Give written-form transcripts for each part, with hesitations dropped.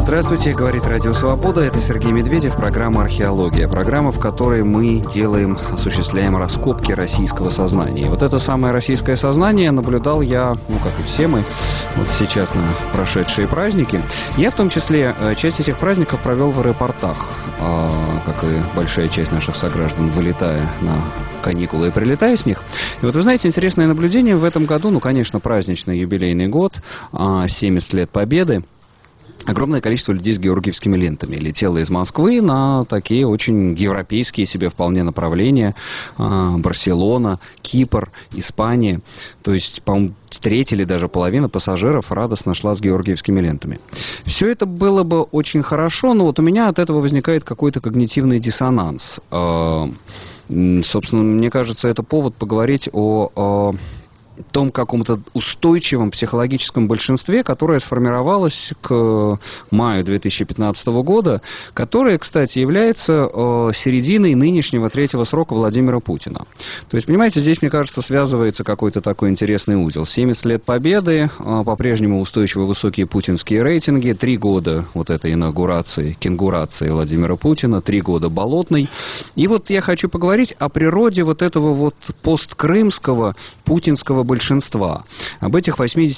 Здравствуйте, говорит Радио Свобода. Это Сергей Медведев, программа «Археология». Программа, в которой мы осуществляем раскопки российского сознания. И вот это самое российское сознание наблюдал я, как и все мы, вот сейчас на прошедшие праздники. Я в том числе часть этих праздников провел в аэропортах, как и большая часть наших сограждан, вылетая на каникулы и прилетая с них. И вот вы знаете, интересное наблюдение в этом году, конечно, праздничный юбилейный год, 70 лет Победы. Огромное количество людей с георгиевскими лентами летело из Москвы на такие очень европейские себе вполне направления. Барселона, Кипр, Испания. То есть, по-моему, треть или даже половина пассажиров радостно шла с георгиевскими лентами. Все это было бы очень хорошо, но вот у меня от этого возникает какой-то когнитивный диссонанс. Собственно, мне кажется, это повод поговорить о том каком-то устойчивом психологическом большинстве, которое сформировалось к маю 2015 года, которое, кстати, является серединой нынешнего третьего срока Владимира Путина. То есть, понимаете, здесь, мне кажется, связывается какой-то такой интересный узел. 70 лет Победы, по-прежнему устойчиво высокие путинские рейтинги, 3 года вот этой инаугурации, кенгурации Владимира Путина, 3 года Болотной. И вот я хочу поговорить о природе вот этого вот посткрымского путинского большинства, об этих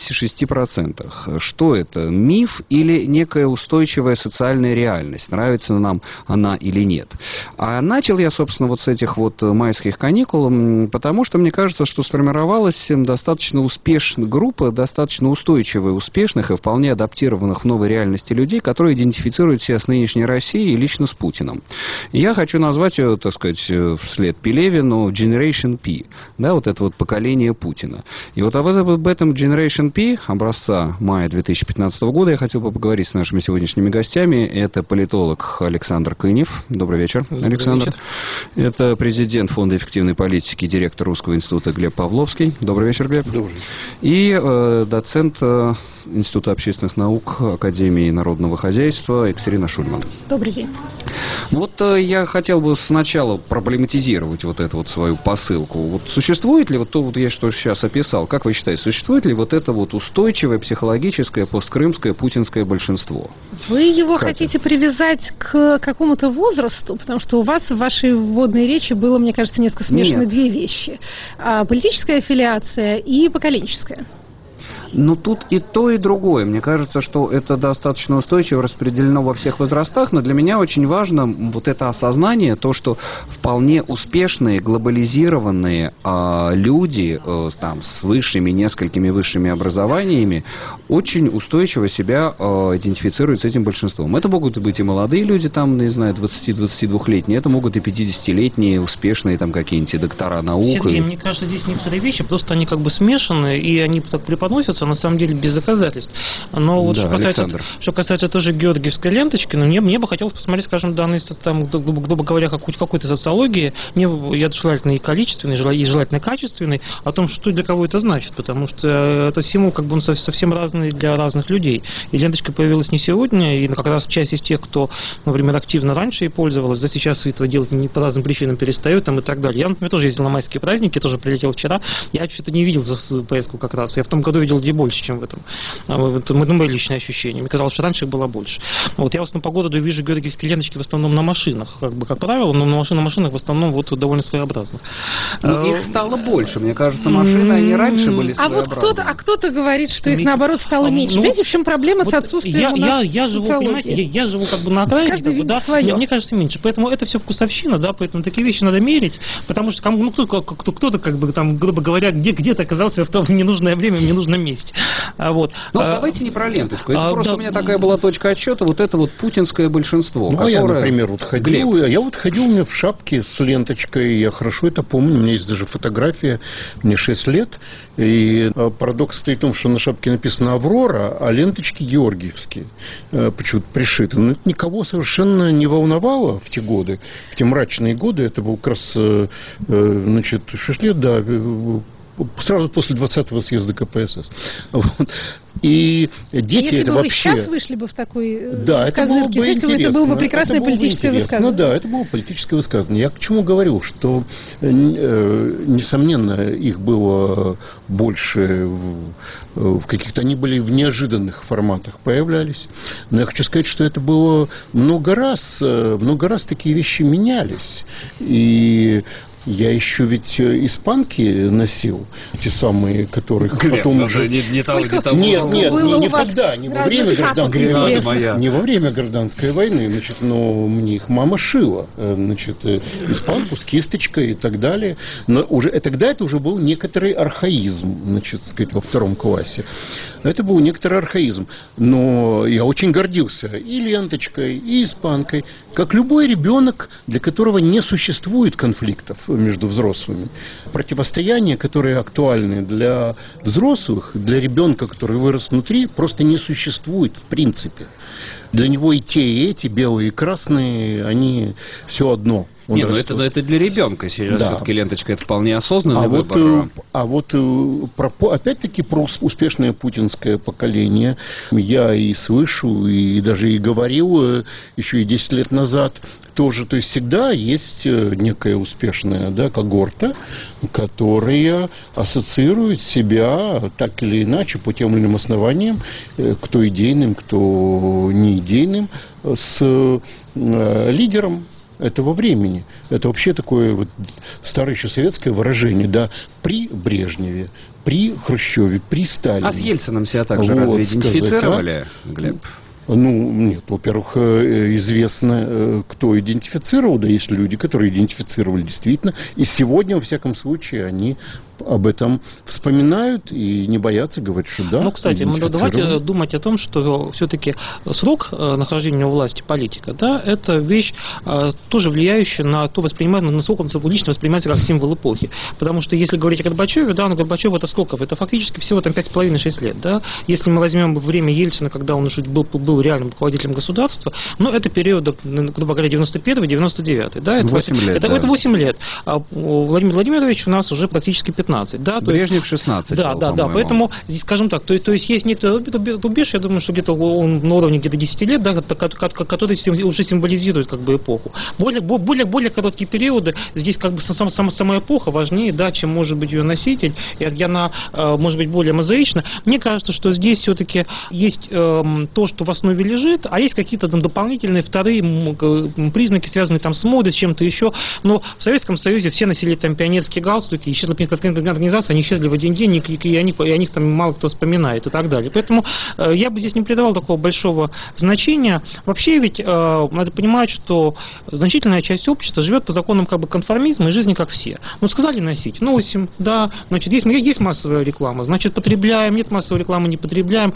86%. Что это? Миф или некая устойчивая социальная реальность? Нравится нам она или нет? А начал я, собственно, вот с этих вот майских каникул, потому что мне кажется, что сформировалась достаточно успешная группа, достаточно устойчивая, успешных и вполне адаптированных в новой реальности людей, которые идентифицируют себя с нынешней Россией и лично с Путиным. И я хочу назвать ее, так сказать, вслед Пелевину Generation P, да, вот это вот поколение Путина. И вот об этом Generation P, образца мая 2015 года, я хотел бы поговорить с нашими сегодняшними гостями. Это политолог Александр Кынев. Добрый вечер, Александр. Добрый вечер. Это президент Фонда эффективной политики, директор Русского института Глеб Павловский. Добрый вечер, Глеб. Добрый. И доцент Института общественных наук Академии народного хозяйства Екатерина Шульман. Добрый день. Вот я хотел бы сначала проблематизировать вот эту вот свою посылку. Вот существует ли вот то, вот я что сейчас описал, как вы считаете, существует ли вот это вот устойчивое психологическое посткрымское путинское большинство? Вы его хотите привязать к какому-то возрасту, потому что у вас в вашей вводной речи было, мне кажется, несколько смешаны две вещи. Политическая аффилиация и поколенческая. Ну, тут и то, и другое. Мне кажется, что это достаточно устойчиво распределено во всех возрастах, но для меня очень важно вот это осознание, то, что вполне успешные, глобализированные люди там, с несколькими высшими образованиями очень устойчиво себя идентифицируют с этим большинством. Это могут быть и молодые люди, там, не знаю, 20-22-летние, это могут и 50-летние, успешные там какие-нибудь доктора наук. Сергей, мне кажется, здесь некоторые вещи, просто они как бы смешаны, и они так преподносятся, на самом деле, без доказательств. Но вот да, что касается тоже георгиевской ленточки, мне бы хотелось посмотреть, скажем, данные, там, грубо говоря, какой-то социологии, я желательно и количественной, и желательно качественной, о том, что для кого это значит, потому что этот символ как бы он совсем разный для разных людей. И ленточка появилась не сегодня, и как раз часть из тех, кто, например, активно раньше ей пользовалась, да сейчас этого делать по разным причинам перестают там, и так далее. Я, например, тоже ездил на майские праздники, тоже прилетел вчера, я что-то не видел за поездку как раз. Я в том году видел больше, чем в этом. Это мои личные ощущения. Мне казалось, что раньше их было больше. Вот я в основном по городу вижу георгиевские ленточки в основном на машинах, как правило, но на машинах в основном вот довольно своеобразных. Но их стало больше. Мне кажется, машины, они раньше были своеобразные. А кто-то говорит, что их, наоборот, стало меньше. Понимаете, в чем проблема с отсутствием я живу как бы на окраине. Каждый видит свое. Мне кажется, меньше. Поэтому это все вкусовщина, да, поэтому такие вещи надо мерить, потому что кто-то, как бы, там, грубо говоря, где-то оказался в том ненужное время, в ненужном месте. Вот. Давайте не про ленточку. Это просто у меня такая была точка отсчета, вот это вот путинское большинство. Я, например, ходил, у меня в шапке с ленточкой, я хорошо это помню, у меня есть даже фотография, мне 6 лет, и парадокс стоит в том, что на шапке написано «Аврора», а ленточки георгиевские, почему-то пришиты. Но это никого совершенно не волновало в те годы, в те мрачные годы, это был как раз, 6 лет, да, сразу после 20-го съезда КПСС. Вот. И дети если это бы вообще... вы сейчас вышли бы в такой да, это было бы интересно. это было бы прекрасное политическое высказывание. Да, это было политическое высказывание. Я к чему говорю, что, несомненно, их было больше в каких-то... Они были в неожиданных форматах появлялись. Но я хочу сказать, что это было много раз такие вещи менялись. И я еще ведь испанки носил, те самые, которых потом уже... Не во время гражданской... Не во время гражданской войны, значит, но мне их мама шила, значит, испанку с кисточкой и так далее. Но уже, тогда это уже был некоторый архаизм, значит, сказать, во 2 классе. Это был некоторый архаизм. Но я очень гордился и ленточкой, и испанкой, как любой ребенок, для которого не существует конфликтов между взрослыми. Противостояния, которые актуальны для взрослых, для ребенка, который вырос внутри, просто не существует в принципе. Для него и те, и эти, белые и красные, они все одно. Не, ну это для ребенка. Сейчас все-таки ленточка это вполне осознанный выбор. Опять-таки про успешное путинское поколение я и слышу, и даже и говорил еще и 10 лет назад тоже. То есть всегда есть некая успешная когорта, которая ассоциирует себя так или иначе по тем или иным основаниям, кто идейным, кто не идейным, с лидером этого времени. Это вообще такое вот старое еще советское выражение, да, при Брежневе, при Хрущеве, при Сталине. А с Ельциным себя также разве идентифицировали, Глеб? Ну, нет, во-первых, известно, кто идентифицировал, да, есть люди, которые идентифицировали действительно, и сегодня, во всяком случае, они об этом вспоминают и не боятся говорить, что да. Ну, кстати, давайте думать о том, что все-таки срок нахождения у власти политика, да, это вещь тоже влияющая на то, насколько он лично воспринимается как символ эпохи. Потому что если говорить о Горбачеве, да, но Горбачев это сколько? Это фактически всего там 5,5-6 лет, да. Если мы возьмем время Ельцина, когда он уже был реальным руководителем государства, но это период, грубо говоря, 91-99, да, это 8 лет. Это 8 лет. А Владимир Владимирович у нас уже практически 15. Да, Брежнев 16. Да, поэтому, скажем так, то есть есть некий рубеж, я думаю, что где-то он на уровне где-то 10 лет, да, который уже символизирует как бы эпоху. Более короткие периоды, здесь как бы сама эпоха важнее, да, чем может быть ее носитель, и она может быть более мозаична. Мне кажется, что здесь все-таки есть то, что в основе лежит, а есть какие-то там дополнительные вторые признаки, связанные там с модой, с чем-то еще. Но в Советском Союзе все носили там пионерские галстуки, исчезла организации, они исчезли в один день, и о них там мало кто вспоминает и так далее. Поэтому я бы здесь не придавал такого большого значения. Вообще ведь надо понимать, что значительная часть общества живет по законам как бы конформизма и жизни как все. Ну, сказали носить, носим, да, значит, есть массовая реклама, значит, потребляем, нет массовой рекламы, не потребляем.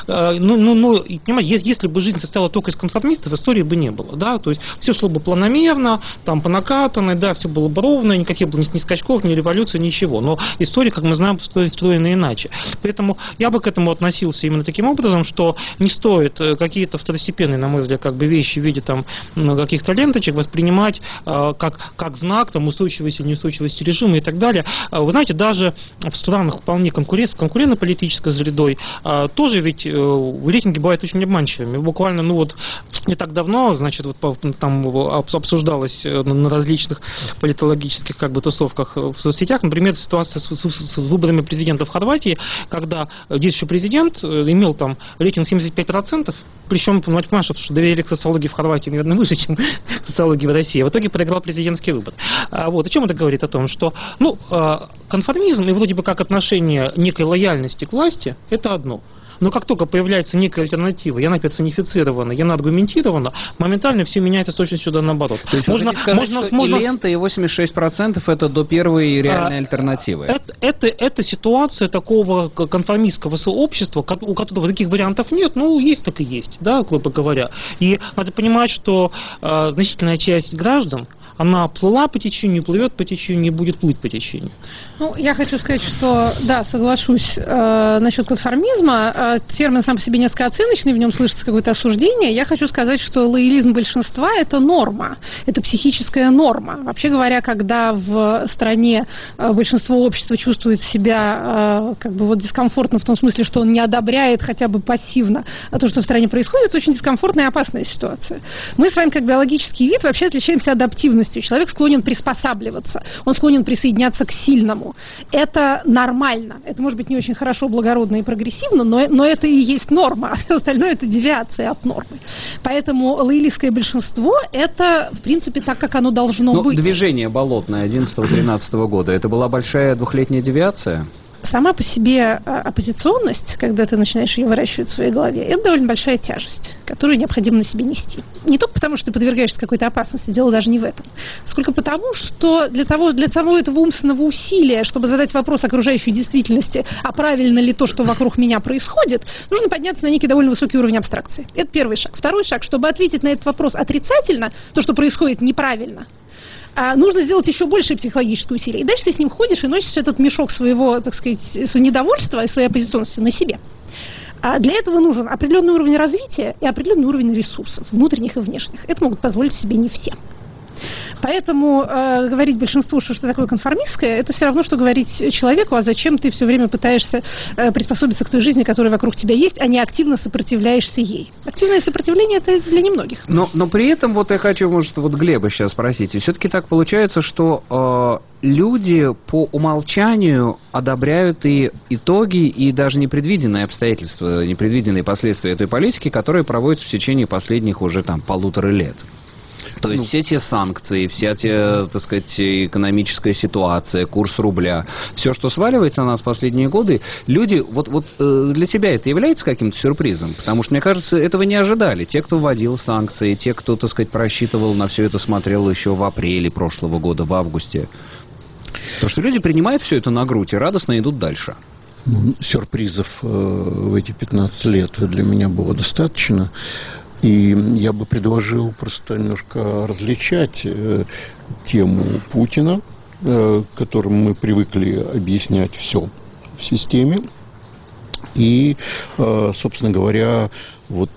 Понимаете, если бы жизнь состояла только из конформистов, истории бы не было, да, то есть все шло бы планомерно, там по накатанной, да, все было бы ровно, никаких было ни скачков, ни революции, ничего. Но история, как мы знаем, встроена иначе. Поэтому я бы к этому относился именно таким образом, что не стоит какие-то второстепенные, на мой взгляд, как бы вещи в виде там каких-то ленточек воспринимать как знак там устойчивости или неустойчивости режима и так далее. Вы знаете, даже в странах вполне конкурентно-политической средой тоже ведь рейтинги бывают очень обманчивыми. Буквально, не так давно, значит, там обсуждалось на различных политологических как бы тусовках в соцсетях, например, ситуация с выборами президента в Хорватии, когда действующий президент имел там рейтинг 75%, причем, понимаете, что доверие к социологии в Хорватии, наверное, выше, чем социологии в России. В итоге проиграл президентский выбор. О чем это говорит? О том, что конформизм и вроде бы как отношение некой лояльности к власти – это одно. Но как только появляется некая альтернатива, и она персонифицирована, и она аргументирована, моментально все меняется с точностью да наоборот. То есть можно сказать, что и лента, и 86% это до первой реальной альтернативы. Это ситуация такого конформистского сообщества, у которого таких вариантов нет, есть так и есть, да, грубо говоря. И надо понимать, что значительная часть граждан, она плыла по течению, плывет по течению, будет плыть по течению. Ну, я хочу сказать, что, да, соглашусь насчет конформизма. Термин сам по себе несколько оценочный, в нем слышится какое-то осуждение. Я хочу сказать, что лоялизм большинства – это норма, это психическая норма. Вообще говоря, когда в стране большинство общества чувствует себя как бы вот дискомфортно в том смысле, что он не одобряет хотя бы пассивно то, что в стране происходит, это очень дискомфортная и опасная ситуация. Мы с вами, как биологический вид, вообще отличаемся адаптивностью. Человек склонен приспосабливаться, он склонен присоединяться к сильному. Это нормально. Это может быть не очень хорошо, благородно и прогрессивно, но это и есть норма, а все остальное это девиация от нормы. Поэтому лоялистское большинство это, в принципе, так, как оно должно быть. Движение болотное 11-13 года, это была большая двухлетняя девиация? Сама по себе оппозиционность, когда ты начинаешь ее выращивать в своей голове, это довольно большая тяжесть, которую необходимо на себе нести. Не только потому, что ты подвергаешься какой-то опасности, дело даже не в этом, сколько потому, что для самого этого умственного усилия, чтобы задать вопрос окружающей действительности, а правильно ли то, что вокруг меня происходит, нужно подняться на некий довольно высокий уровень абстракции. Это первый шаг. Второй шаг, чтобы ответить на этот вопрос отрицательно, то, что происходит неправильно, нужно сделать еще большее психологическое усилие. И дальше ты с ним ходишь и носишь этот мешок своего, так сказать, своего недовольства и своей оппозиционности на себе. Для этого нужен определенный уровень развития и определенный уровень ресурсов, внутренних и внешних. Это могут позволить себе не все. Поэтому говорить большинству, что такое конформистское, это все равно, что говорить человеку, а зачем ты все время пытаешься приспособиться к той жизни, которая вокруг тебя есть, а не активно сопротивляешься ей. Активное сопротивление – это для немногих. Но при этом, вот я хочу, может, вот Глеба сейчас спросить, и все-таки так получается, что люди по умолчанию одобряют и итоги, и даже непредвиденные обстоятельства, непредвиденные последствия этой политики, которые проводятся в течение последних уже там 1,5 лет. То есть все те санкции, вся те, так сказать, экономическая ситуация, курс рубля, все, что сваливается на нас в последние годы, люди, вот для тебя это является каким-то сюрпризом? Потому что, мне кажется, этого не ожидали. Те, кто вводил санкции, те, кто, так сказать, просчитывал, на все это смотрел еще в апреле прошлого года, в августе. То, что люди принимают все это на грудь и радостно идут дальше. Сюрпризов в эти 15 лет для меня было достаточно. И я бы предложил просто немножко различать тему Путина, которым мы привыкли объяснять все в системе, и, собственно говоря, вот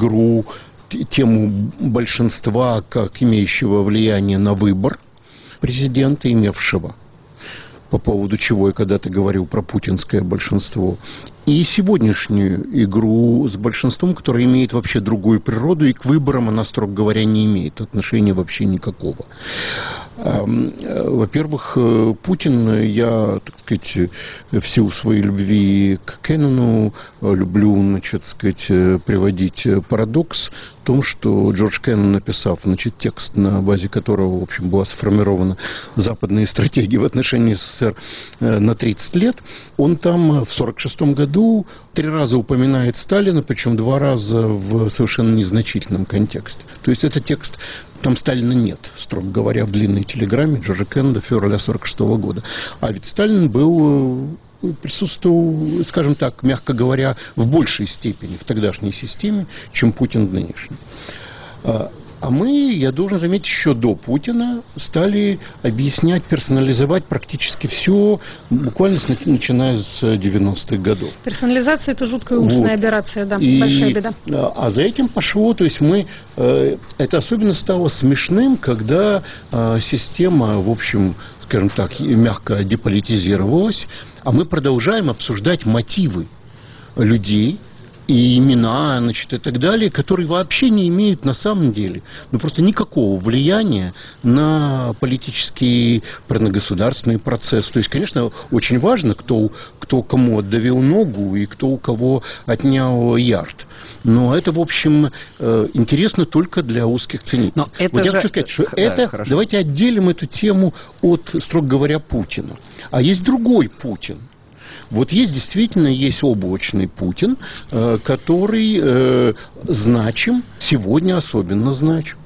тему большинства как имеющего влияние на выбор президента, имевшего, по поводу чего я когда-то говорил про путинское большинство, и сегодняшнюю игру с большинством, которое имеет вообще другую природу, и к выборам она, строго говоря, не имеет отношения вообще никакого. Во-первых, Путин, я, так сказать, в силу своей любви к Кеннону люблю, значит, сказать, приводить парадокс в том, что Джордж Кеннон, написав, значит, текст, на базе которого, в общем, была сформирована западная стратегия в отношении СССР на 30 лет, он там в 1946 году 3 раза упоминает Сталина, причем 2 раза в совершенно незначительном контексте. То есть этот текст, там Сталина нет, строго говоря, в длинной телеграмме Джорджа Кеннона февраля 1946 года. А ведь Сталин присутствовал, скажем так, мягко говоря, в большей степени в тогдашней системе, чем Путин в нынешней. А мы, я должен заметить, еще до Путина стали объяснять, персонализовать практически все, буквально начиная с 90-х годов. Персонализация – это жуткая умственная операция, да, большая беда. А за этим пошло, то есть это особенно стало смешным, когда система, в общем, скажем так, мягко деполитизировалась, а мы продолжаем обсуждать мотивы людей, и имена, значит, и так далее, которые вообще не имеют на самом деле, просто никакого влияния на политический, государственный процесс. То есть, конечно, очень важно, кто кому отдавил ногу и кто у кого отнял ярд. Но это, в общем, интересно только для узких ценителей. Вот я хочу сказать, что давайте отделим эту тему от, строго говоря, Путина. А есть другой Путин. Вот действительно есть облачный Путин, который значим, сегодня особенно значим.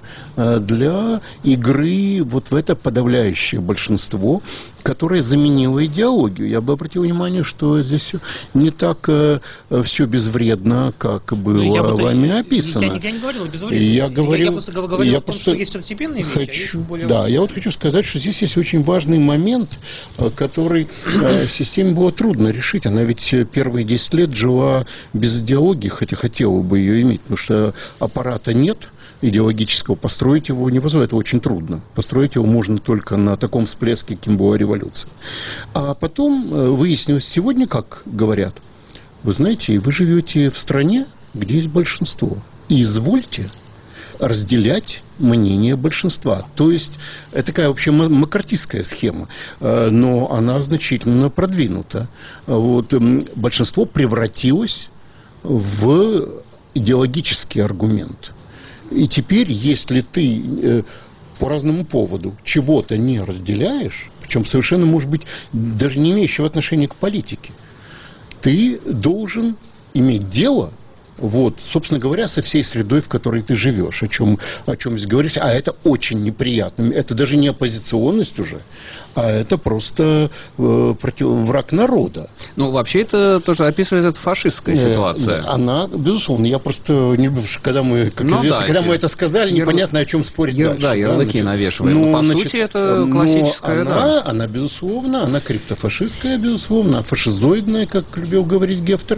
для игры вот в это подавляющее большинство, которое заменило идеологию. Я бы обратил внимание, что здесь не так все безвредно, как было вами описано. Я не говорил о безвредности. Я говорил о том, что есть второстепенные вещи. Я вот хочу сказать, что здесь есть очень важный момент, который системе было трудно решить. Она ведь первые 10 лет жила без идеологии, хотя хотела бы ее иметь, потому что аппарата нет идеологического, построить его невозможно, это очень трудно. Построить его можно только на таком всплеске, каким была революция. А потом выяснилось сегодня, как говорят, вы знаете, вы живете в стране, где есть большинство, и извольте разделять мнение большинства. То есть, это такая вообще маккартистская схема, но она значительно продвинута. Вот, большинство превратилось в идеологический аргумент. И теперь, если ты по разному поводу чего-то не разделяешь, причем совершенно, может быть, даже не имеющего отношения к политике, ты должен иметь дело, вот, собственно говоря, со всей средой, в которой ты живешь, о чем здесь говорить. А это очень неприятно. Это даже не оппозиционность уже, а это просто враг народа. Ну, вообще, это тоже описывает эта фашистская ситуация. Она, безусловно, я просто не люблю, когда мы, как известно, когда мы это сказали, непонятно, о чем спорить дальше. Да, ярлыки навешиваем. Но, по сути, это классическая, она, безусловно, она криптофашистская, безусловно, фашизоидная, как любил говорить Гефтер.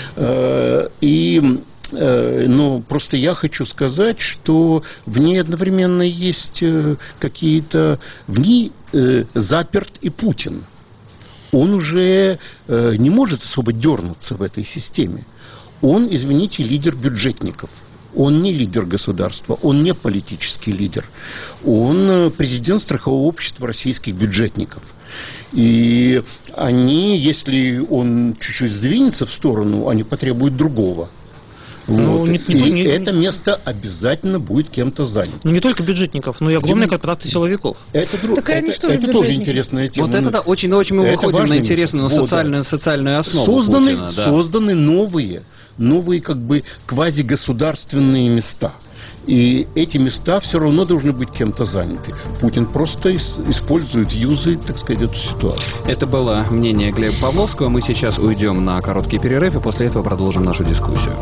Но просто я хочу сказать, что в ней одновременно есть какие-то... В ней заперт и Путин. Он уже не может особо дернуться в этой системе. Он, извините, лидер бюджетников. Он не лидер государства, он не политический лидер. Он президент страхового общества российских бюджетников. И они, если он чуть-чуть сдвинется в сторону, они потребуют другого. Вот. Это место обязательно будет кем-то занято. Ну, не только бюджетников, но и огромная корпорация силовиков. Это тоже интересная тема. Вот это очень мы выходим на интересную, на социальную основу Созданы новые как бы квазигосударственные места. И эти места все равно должны быть кем-то заняты. Путин просто юзает, так сказать, эту ситуацию. Это было мнение Глеба Павловского. Мы сейчас уйдем на короткий перерыв и после этого продолжим нашу дискуссию.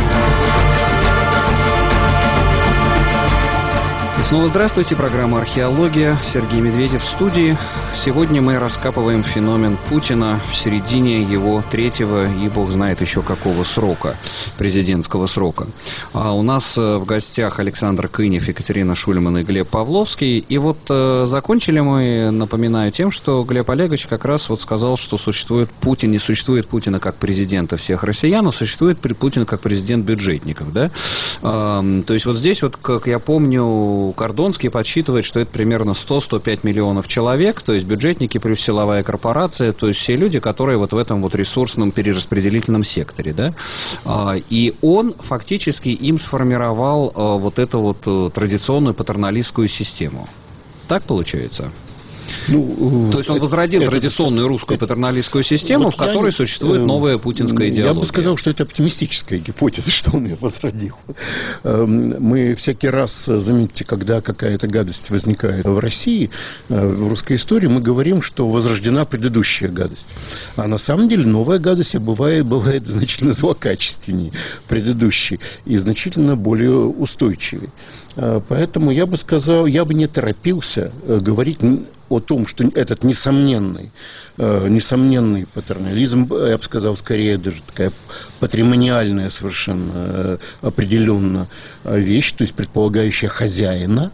И снова здравствуйте, программа «Археология». Сергей Медведев в студии. Сегодня мы раскапываем феномен Путина в середине его третьего и бог знает еще какого срока, президентского срока. А у нас в гостях Александр Кынев, Екатерина Шульман и Глеб Павловский. И вот закончили мы, напоминаю, тем, что Глеб Олегович как раз вот сказал, что существует Путин, не существует Путина как президента всех россиян, а существует Путин как президент бюджетников, да? То есть вот здесь вот, как я помню, Кордонский подсчитывает, что это примерно 100-105 миллионов человек, то есть бюджетники плюс силовая корпорация, то есть все люди, которые вот в этом вот ресурсном перераспределительном секторе, да, и он фактически им сформировал вот эту вот традиционную патерналистскую систему. Так получается? То есть он возродил традиционную русскую патерналистскую систему, в которой существует новая путинская идеология. Я бы сказал, что это оптимистическая гипотеза, что он ее возродил. Мы всякий раз, заметьте, когда какая-то гадость возникает в России, в русской истории, мы говорим, что возрождена предыдущая гадость. А на самом деле новая гадость бывает значительно злокачественнее предыдущей и значительно более устойчивее. Поэтому я бы сказал, я бы не торопился говорить о том, что этот несомненный патернализм, я бы сказал, скорее даже такая патримониальная совершенно определенно вещь, то есть предполагающая хозяина,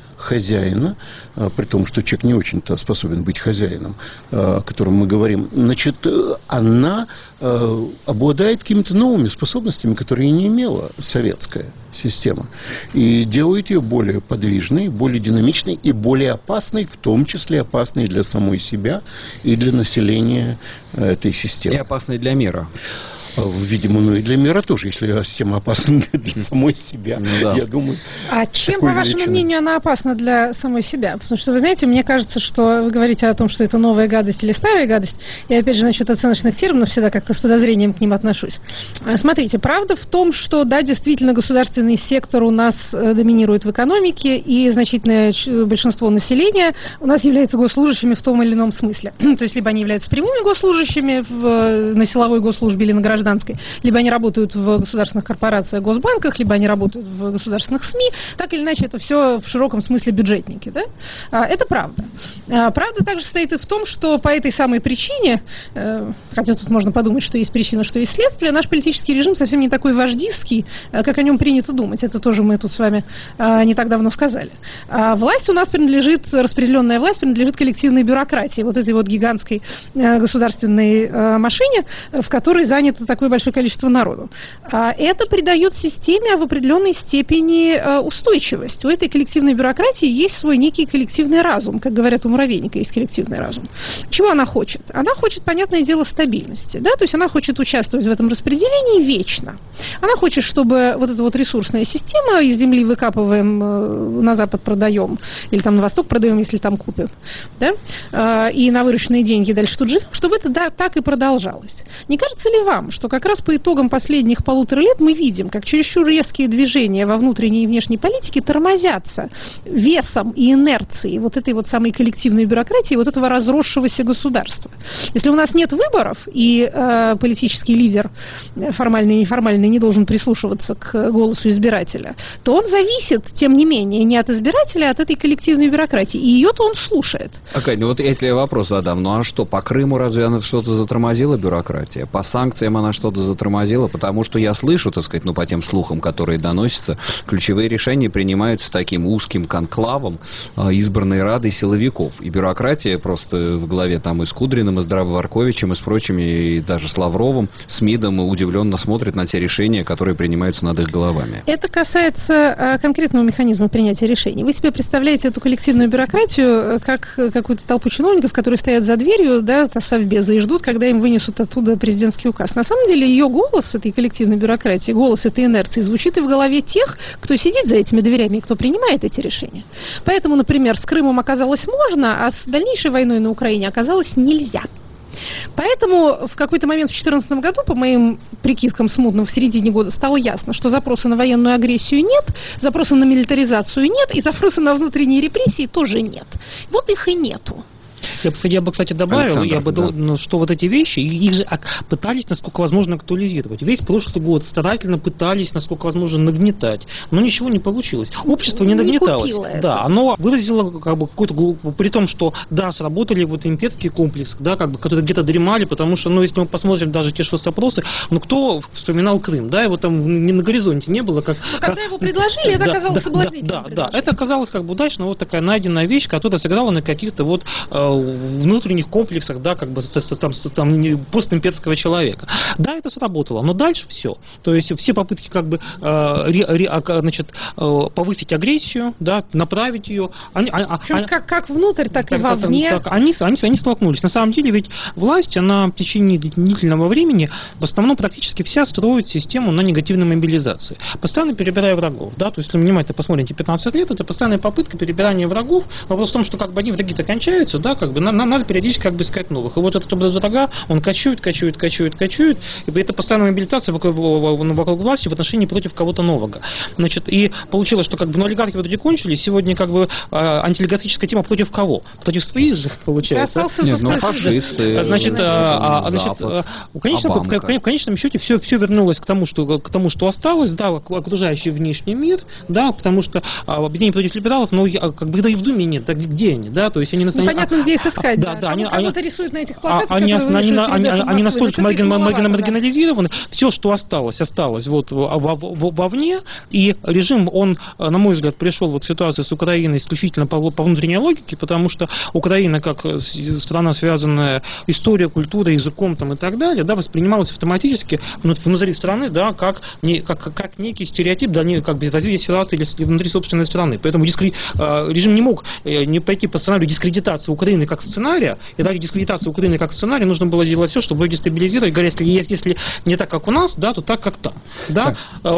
при том, что человек не очень-то способен быть хозяином, о котором мы говорим, значит, она обладает какими-то новыми способностями, которые не имела советская система, и делает ее более подвижной, более динамичной и более опасной, в том числе опасной для самой себя и для населения этой системы. И опасной для мира. видимо, и для мира тоже, если система опасна для самой себя. Я думаю. А чем, по вашему мнению, она опасна для самой себя? Потому что, вы знаете, мне кажется, что вы говорите о том, что это новая гадость или старая гадость. И, опять же, насчет оценочных терминов всегда как-то с подозрением к ним отношусь. Смотрите, правда в том, что, да, действительно, государственный сектор у нас доминирует в экономике, и значительное большинство населения у нас является госслужащими в том или ином смысле. То есть, либо они являются прямыми госслужащими на силовой госслужбе или на гражданской, либо они работают в государственных корпорациях, госбанках, либо они работают в государственных СМИ. Так или иначе, это все в широком смысле бюджетники. Да? Это правда. Правда также состоит и в том, что по этой самой причине, хотя тут можно подумать, что есть причина, что есть следствие, наш политический режим совсем не такой вождистский, как о нем принято думать. Это тоже мы тут с вами не так давно сказали. Власть у нас принадлежит, распределенная власть принадлежит коллективной бюрократии, вот этой вот гигантской государственной машине, в которой занято такое большое количество народу. Это придает системе в определенной степени устойчивость. У этой коллективной бюрократии есть свой некий коллективный разум, как говорят, у муравейника есть коллективный разум. Чего она хочет? Она хочет, понятное дело, стабильности, да, то есть она хочет участвовать в этом распределении вечно. Она хочет, чтобы вот эта вот ресурсная система, из земли выкапываем, на запад продаем, или там на восток продаем, если там купим, да, и на вырученные деньги дальше тут живем, чтобы это так и продолжалось. Не кажется ли вам, что как раз по итогам последних 1,5 лет мы видим, как чересчур резкие движения во внутренней и внешней политике тормозятся весом и инерцией вот этой вот самой коллективной бюрократии, вот этого разросшегося государства? Если у нас нет выборов, и политический лидер, формальный и неформальный, не должен прислушиваться к голосу избирателя, то он зависит, тем не менее, не от избирателя, а от этой коллективной бюрократии. И ее-то он слушает. Акань, ну вот если я вопрос задам, ну а что, по Крыму разве она что-то затормозила, бюрократия? По санкциям она что-то затормозила? Потому что я слышу, так сказать, ну по тем слухам, которые доносятся, ключевые решения принимаются таким узким конклавом избранной Радой силовиков. И бюрократия просто в главе там и с Кудриным, и с Здравоворковичем, и с прочими, и даже с Лавровым, с МИДом удивленно смотрят на те решения, которые принимаются над их головами. Это касается конкретного механизма принятия решений. Вы себе представляете эту коллективную бюрократию как какую-то толпу чиновников, которые стоят за дверью, да, совбеза, и ждут, когда им вынесут оттуда президентский указ. На самом деле ее голос, этой коллективной бюрократии, голос этой инерции звучит и в голове тех, кто сидит за этими дверями и кто принимает эти решения. Поэтому, например, с Крымом оказалось можно, а с дальнейшей войной на Украине оказалось нельзя. Поэтому в какой-то момент в 2014 году, по моим прикидкам смутным, в середине года стало ясно, что запроса на военную агрессию нет, запроса на милитаризацию нет, и запроса на внутренние репрессии тоже нет. Вот их и нету. Я бы, кстати, добавил, что вот эти вещи, их же пытались, насколько возможно, актуализировать. Весь прошлый год старательно пытались, насколько возможно, нагнетать. Но ничего не получилось. Общество не нагнеталось. Да, оно выразило какую-то, при том, что, да, сработали вот имперские комплексы, да, которые где-то дремали, потому что, если мы посмотрим даже те соцопросы, кто вспоминал Крым, да, его там не на горизонте не было. Когда его предложили, это оказалось соблазнительным. Да, это оказалось удачно, вот такая найденная вещь, которая сыграла на каких-то вот внутренних комплексах, да, постимперского человека. Да, это сработало, но дальше все. То есть все попытки повысить агрессию, да, направить ее, как внутрь, так и вовне. Они столкнулись. На самом деле, ведь власть, она в течение длительного времени в основном практически вся строит систему на негативной мобилизации. Постоянно перебирая врагов, да, то есть, если внимательно посмотрите 15 лет, это постоянная попытка перебирания врагов. Вопрос в том, что они враги-то кончаются, да, надо периодически искать новых. И вот этот образ врага, он кочует, и это постоянная мобилизация вокруг власти в отношении против кого-то нового. И получилось, что олигархи в итоге кончились, сегодня антиолигархическая тема против кого? Против своих же, получается. Фашисты, в конечном счете все вернулось к тому, что осталось, да, окружающий внешний мир, да, потому что объединение против либералов, но их и в Думе нет, где они, да, то есть они непонятно, где их искать. Да, они рисуют на этих плакатах, они настолько маргинализированы. Все, что осталось вот вовне, и режим, он, на мой взгляд, пришел в ситуацию с Украиной исключительно по внутренней логике, потому что Украина, как страна, связанная историей, культурой, языком и так далее, да, воспринималась автоматически внутри страны, да, как некий стереотип, да, развитие ситуации внутри собственной страны. Поэтому режим не мог не пойти по сценарию дискредитации Украины как как сценария, и ради дискредитации Украины как сценария нужно было делать все, чтобы ее дестабилизировать, говоря, если не так, как у нас, да, то так, как там. Да?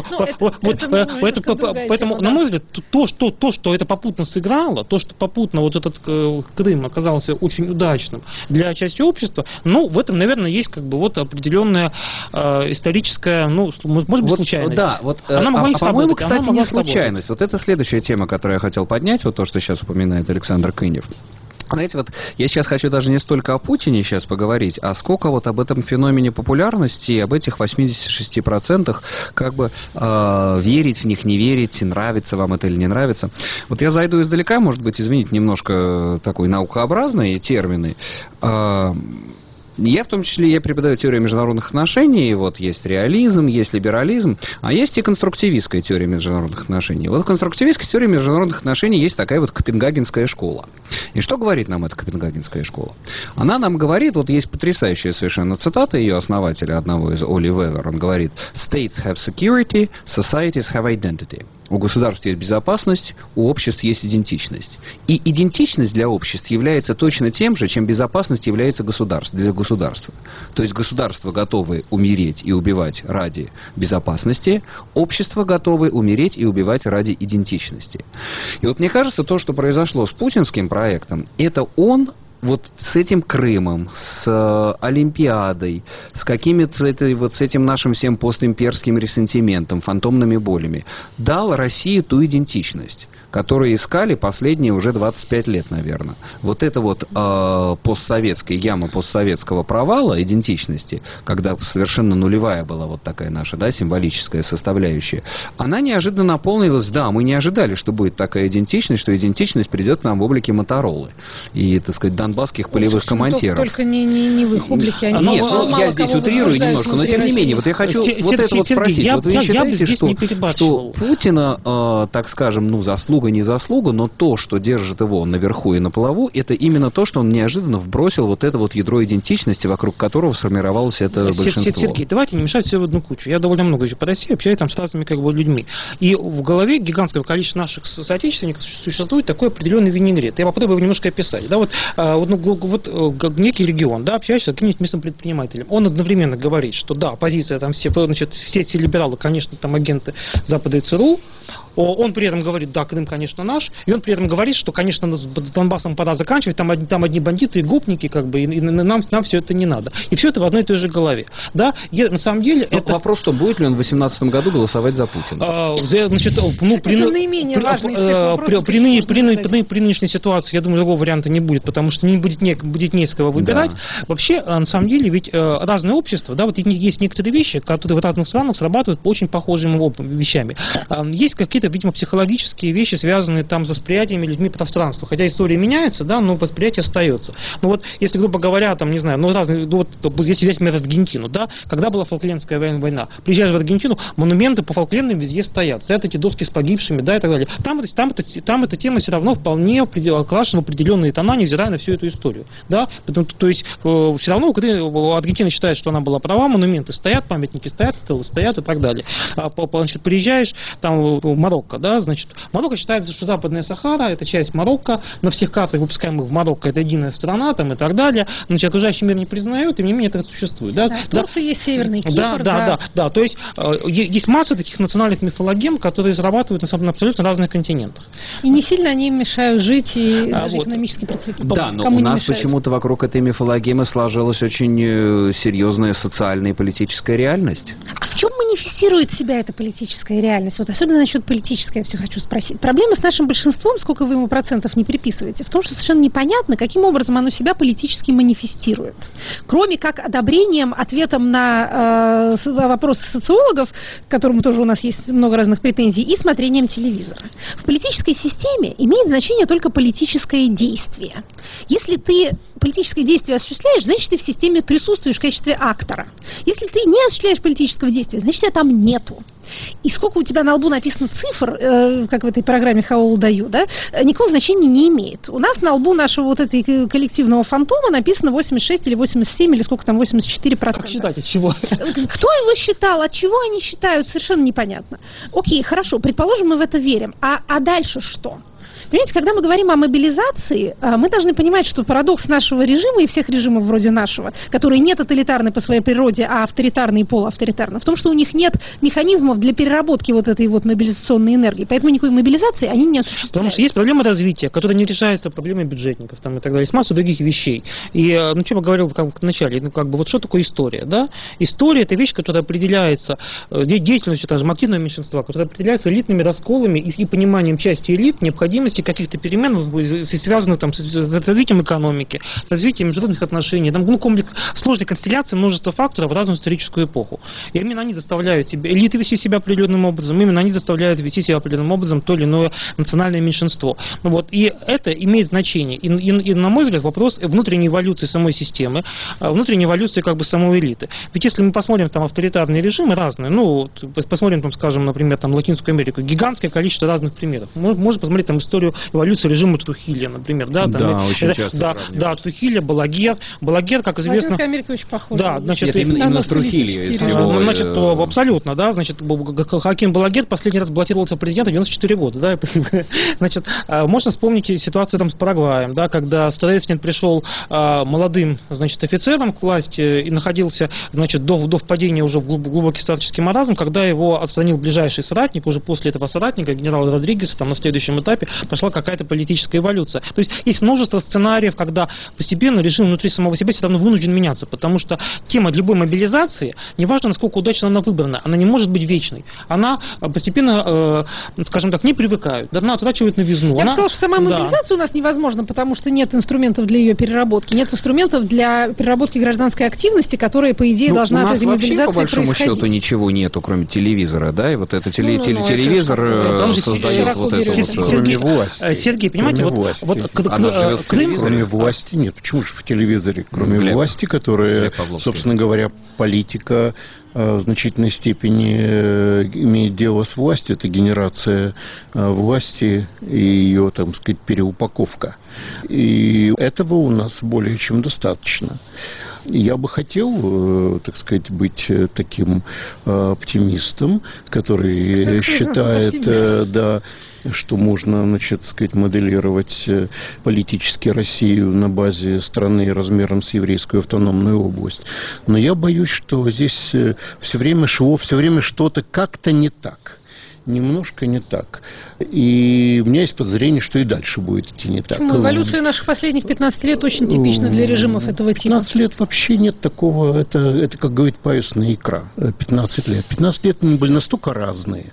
Поэтому, на мой взгляд, то, что это попутно сыграло, то, что попутно вот этот Крым оказался очень удачным для части общества, ну, в этом, наверное, есть как бы вот определенная историческая, ну, может быть, вот, случайность. Да, вот, она могла не сработать, по-моему, кстати, не случайность. Вот это следующая тема, которую я хотел поднять, вот то, что сейчас упоминает Александр Кынев. Знаете, вот я сейчас хочу даже не столько о Путине сейчас поговорить, а сколько вот об этом феномене популярности, об этих 86%, как бы верить в них, не верить, нравится вам это или не нравится. Вот я зайду издалека, может быть, извините, немножко такой наукообразные термины. Я в том числе, я преподаю теорию международных отношений, вот есть реализм, есть либерализм, а есть и конструктивистская теория международных отношений. Вот в конструктивистской теории международных отношений есть такая вот Копенгагенская школа. И что говорит нам эта Копенгагенская школа? Она нам говорит, вот есть потрясающая совершенно цитата ее основателя, одного из Оли Вевер, он говорит: «States have security, societies have identity». У государств есть безопасность, у обществ есть идентичность. И идентичность для обществ является точно тем же, чем безопасность является для государства. То есть государства готовы умереть и убивать ради безопасности, общества готовы умереть и убивать ради идентичности. И вот мне кажется, то, что произошло с путинским проектом, это он вот с этим Крымом, с Олимпиадой, с с этим нашим всем постимперским ресентиментом, фантомными болями, дал России ту идентичность, которую искали последние уже 25 лет, наверное. Вот эта вот постсоветская яма постсоветского провала идентичности, когда совершенно нулевая была вот такая наша, да, символическая составляющая, она неожиданно наполнилась. Да, мы не ожидали, что будет такая идентичность, что идентичность придет к нам в облике Моторолы и, так сказать, донбасских полевых командиров. Только не в их облике. Нет, я здесь утрирую немножко, но тем не менее, вот я хочу вот это вот спросить. Вот вы считаете, что Путина, так скажем, заслуга, не заслуга, но то, что держит его наверху и на плаву, это именно то, что он неожиданно вбросил вот это вот ядро идентичности, вокруг которого сформировалось это большинство. Сергей, давайте не мешать все в одну кучу. Я довольно много еще по России общаюсь там с разными как бы людьми. И в голове гигантского количества наших соотечественников существует такой определенный винегрет. Я попробую его немножко описать. Да, вот некий регион, да, общаешься с каким-нибудь местным предпринимателем. Он одновременно говорит, что да, оппозиция, там все эти либералы, конечно, там агенты Запада и ЦРУ. Он при этом говорит, да, Крым, конечно, наш. И он при этом говорит, что, конечно, с Донбассом пора заканчивать, там одни бандиты и гопники, как бы, и нам все это не надо. И все это в одной и той же голове. Да? На самом деле это... Вопрос, что будет ли он в 2018 году голосовать за Путина? Значит, это наименее важный из всех вопросов. При нынешней ситуации, я думаю, другого варианта не будет, потому что не будет не с кого выбирать. Да. Вообще, на самом деле, ведь разные общества, да, вот есть некоторые вещи, которые в разных странах срабатывают по очень похожими вещами. Есть какие-то, видимо, психологические вещи, связанные там с восприятиями людьми пространства. Хотя история меняется, да, но восприятие остается. Ну вот, если, грубо говоря, там, не знаю, если взять, например, Аргентину, да, когда была Фолклендская война, приезжаешь в Аргентину, монументы по Фолклендам везде стоят эти доски с погибшими, да, и так далее. Там эта тема все равно вполне окрашена в определенные тона, невзирая на всю эту историю, да, то есть все равно Аргентина считает, что она была права, монументы стоят, памятники стоят, стелы стоят и так далее. Значит, приезжаешь, там, Марокко, да, значит, Марокко считается, что Западная Сахара это часть Марокко, на всех картах, выпускаемых в Марокко, это единая страна, там, и так далее, значит, окружающий мир не признает, тем не менее это существует, да. Турция есть Северный Кипр, да, то есть есть масса таких национальных мифологем, которые зарабатывают на абсолютно разных континентах. И не сильно они мешают жить и даже экономически процветать. Да, но у нас почему-то вокруг этой мифологемы сложилась очень серьезная социальная и политическая реальность. А в чем манифестирует себя эта политическая реальность? Вот особенно насчет политической я все хочу спросить. Проблема с нашим большинством, сколько вы ему процентов не приписываете, в том, что совершенно непонятно, каким образом оно себя политически манифестирует. Кроме как одобрением, ответом на вопросы социологов, к которому тоже у нас есть много разных претензий, и смотрением телевизора. В политической системе имеет значение только политическое действие. Если ты политическое действие осуществляешь, значит, ты в системе присутствуешь в качестве актора. Если ты не осуществляешь политического действия, значит, тебя там нету. И сколько у тебя на лбу написано цифр, как в этой программе «How old are you», да, никакого значения не имеет. У нас на лбу нашего вот этой коллективного фантома написано 86 или 87, или сколько там, 84%. Как считать, от чего? Кто его считал, от чего они считают, совершенно непонятно. Окей, хорошо, предположим, мы в это верим. А дальше что? Понимаете, когда мы говорим о мобилизации, мы должны понимать, что парадокс нашего режима и всех режимов вроде нашего, которые не тоталитарны по своей природе, а авторитарны и полуавторитарны, в том, что у них нет механизмов для переработки вот этой вот мобилизационной энергии. Поэтому никакой мобилизации они не осуществляют. Потому что есть проблема развития, которая не решается проблемой бюджетников там, и так далее. Есть масса других вещей. И, что я говорил в начале, вот что такое история, да? История – это вещь, которая определяется деятельностью активного меньшинства, которая определяется элитными расколами и пониманием части элит, необходимости каких-то перемен, связанных там, с развитием экономики, развитием международных отношений, комплекс сложной констелляции множества факторов в разную историческую эпоху. И именно они заставляют себя, элиты вести себя определенным образом, именно они заставляют вести себя определенным образом то или иное национальное меньшинство. И это имеет значение. И, на мой взгляд, вопрос внутренней эволюции самой системы, внутренней эволюции самой элиты. Ведь если мы посмотрим авторитарные режимы разные, посмотрим, скажем, например, Латинскую Америку, гигантское количество разных примеров. Можно посмотреть историю эволюции режима Трухилья, например. Очень часто. Да, Трухилья, Балагер, как известно... Латинская Америка очень похожа. Да, именно с Трухилья. Абсолютно, да, Хаким Балагер последний раз баллотировался в президента в 94 года, да, можно вспомнить ситуацию с Парагваем, да, когда Стрелецкин пришел молодым, офицером к власти и находился, до впадения уже в глубокий старческий маразм, когда его отстранил ближайший соратник, уже после этого соратника, генерал Родригес, на следующем этапе пошла какая-то политическая эволюция. То есть есть множество сценариев, когда постепенно режим внутри самого себя все равно вынужден меняться, потому что тема любой мобилизации, неважно, насколько удачно она выбрана, она не может быть вечной. Она постепенно, скажем так, не привыкает, она утрачивает новизну. Я бы сказала, что сама мобилизация у нас невозможна, потому что нет инструментов для ее переработки, нет инструментов для переработки гражданской активности, которая, по идее, должна от этой мобилизации происходить. У нас вообще, по большому счету, ничего нету, кроме телевизора, да, и вот это телевизор создает вот это кроме власти. Сергей, понимаете, кроме власти нет. Почему же в телевизоре? Кроме власти, которая, собственно говоря, политика в значительной степени имеет дело с властью, это генерация власти и ее, переупаковка. И этого у нас более чем достаточно. Я бы хотел, быть таким оптимистом, который считает, что можно, моделировать политически Россию на базе страны размером с еврейскую автономную область. Но я боюсь, что здесь все время что-то как-то не так. Немножко не так. И у меня есть подозрение, что и дальше будет идти не так. Почему? Эволюция наших последних 15 лет очень типична для режимов этого типа. 15 лет вообще нет такого, это как говорит паюсная икра, 15 лет. 15 лет они были настолько разные,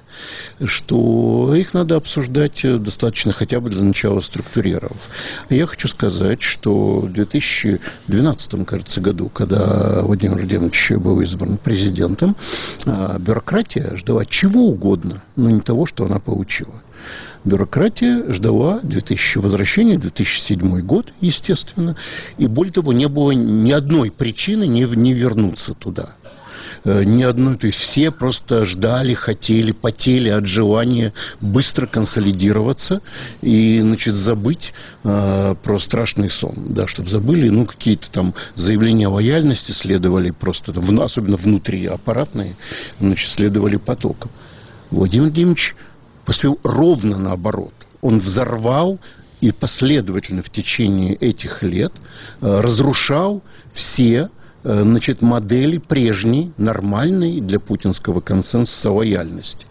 что их надо обсуждать достаточно хотя бы для начала структурировав. Я хочу сказать, что в 2012, кажется, году, когда Владимир Владимирович был избран президентом, бюрократия ждала чего угодно, но не того, что она получила. Бюрократия ждала возвращения в 2007 год, естественно, и более того, не было ни одной причины не вернуться туда. Ни одной, то есть все просто ждали, хотели, потели от желания быстро консолидироваться и, забыть про страшный сон, да, чтобы забыли, какие-то там заявления о лояльности следовали просто, особенно внутри аппаратные, следовали потоком. Владимир Владимирович поступил ровно наоборот. Он взорвал и последовательно в течение этих лет разрушал все модели прежней, нормальной для путинского консенсуса лояльности.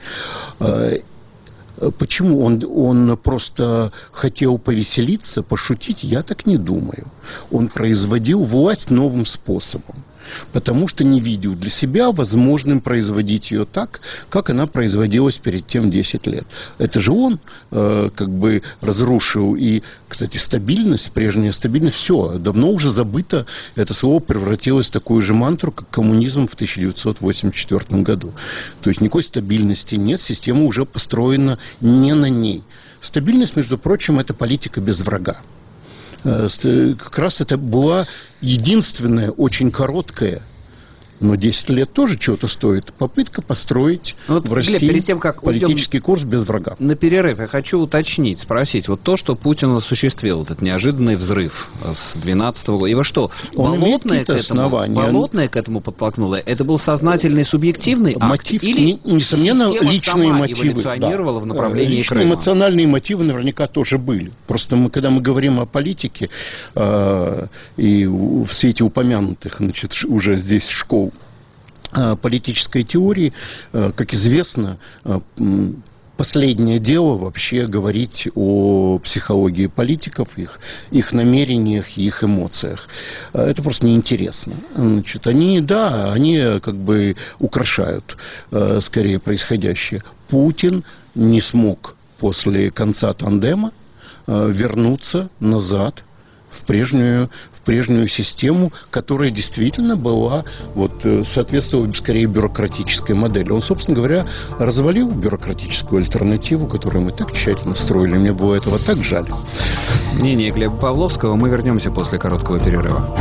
Почему? Он просто хотел повеселиться, пошутить? Я так не думаю. Он производил власть новым способом, потому что не видел для себя возможным производить ее так, как она производилась перед тем 10 лет. Это же он разрушил и, кстати, стабильность, прежняя стабильность, все, давно уже забыто, это слово превратилось в такую же мантру, как коммунизм в 1984 году. То есть никакой стабильности нет, система уже построена не на ней. Стабильность, между прочим, это политика без врага. Как раз это была единственная, очень короткая Но 10 лет тоже чего-то стоит. Попытка построить в России перед тем, как политический курс без врага. На перерыв я хочу уточнить, спросить. Вот то, что Путин осуществил, этот неожиданный взрыв с 12-го года. Его что, болотное к этому подтолкнуло? Это был сознательный, субъективный акт? Или несомненно, личные сама мотивы. Эволюционировала в направлении личные Крыма? Эмоциональные мотивы наверняка тоже были. Просто когда мы говорим о политике, и в свете упомянутых, значит, уже здесь школ политической теории, как известно, последнее дело вообще говорить о психологии политиков, их намерениях и их эмоциях. Это просто неинтересно. Значит, они как бы украшают скорее происходящее. Путин не смог после конца тандема вернуться назад в прежнюю систему, которая действительно была, соответствовала скорее бюрократической модели. Он, собственно говоря, развалил бюрократическую альтернативу, которую мы так тщательно строили. Мне было этого так жаль. Мнение Глеба Павловского. Мы вернемся после короткого перерыва.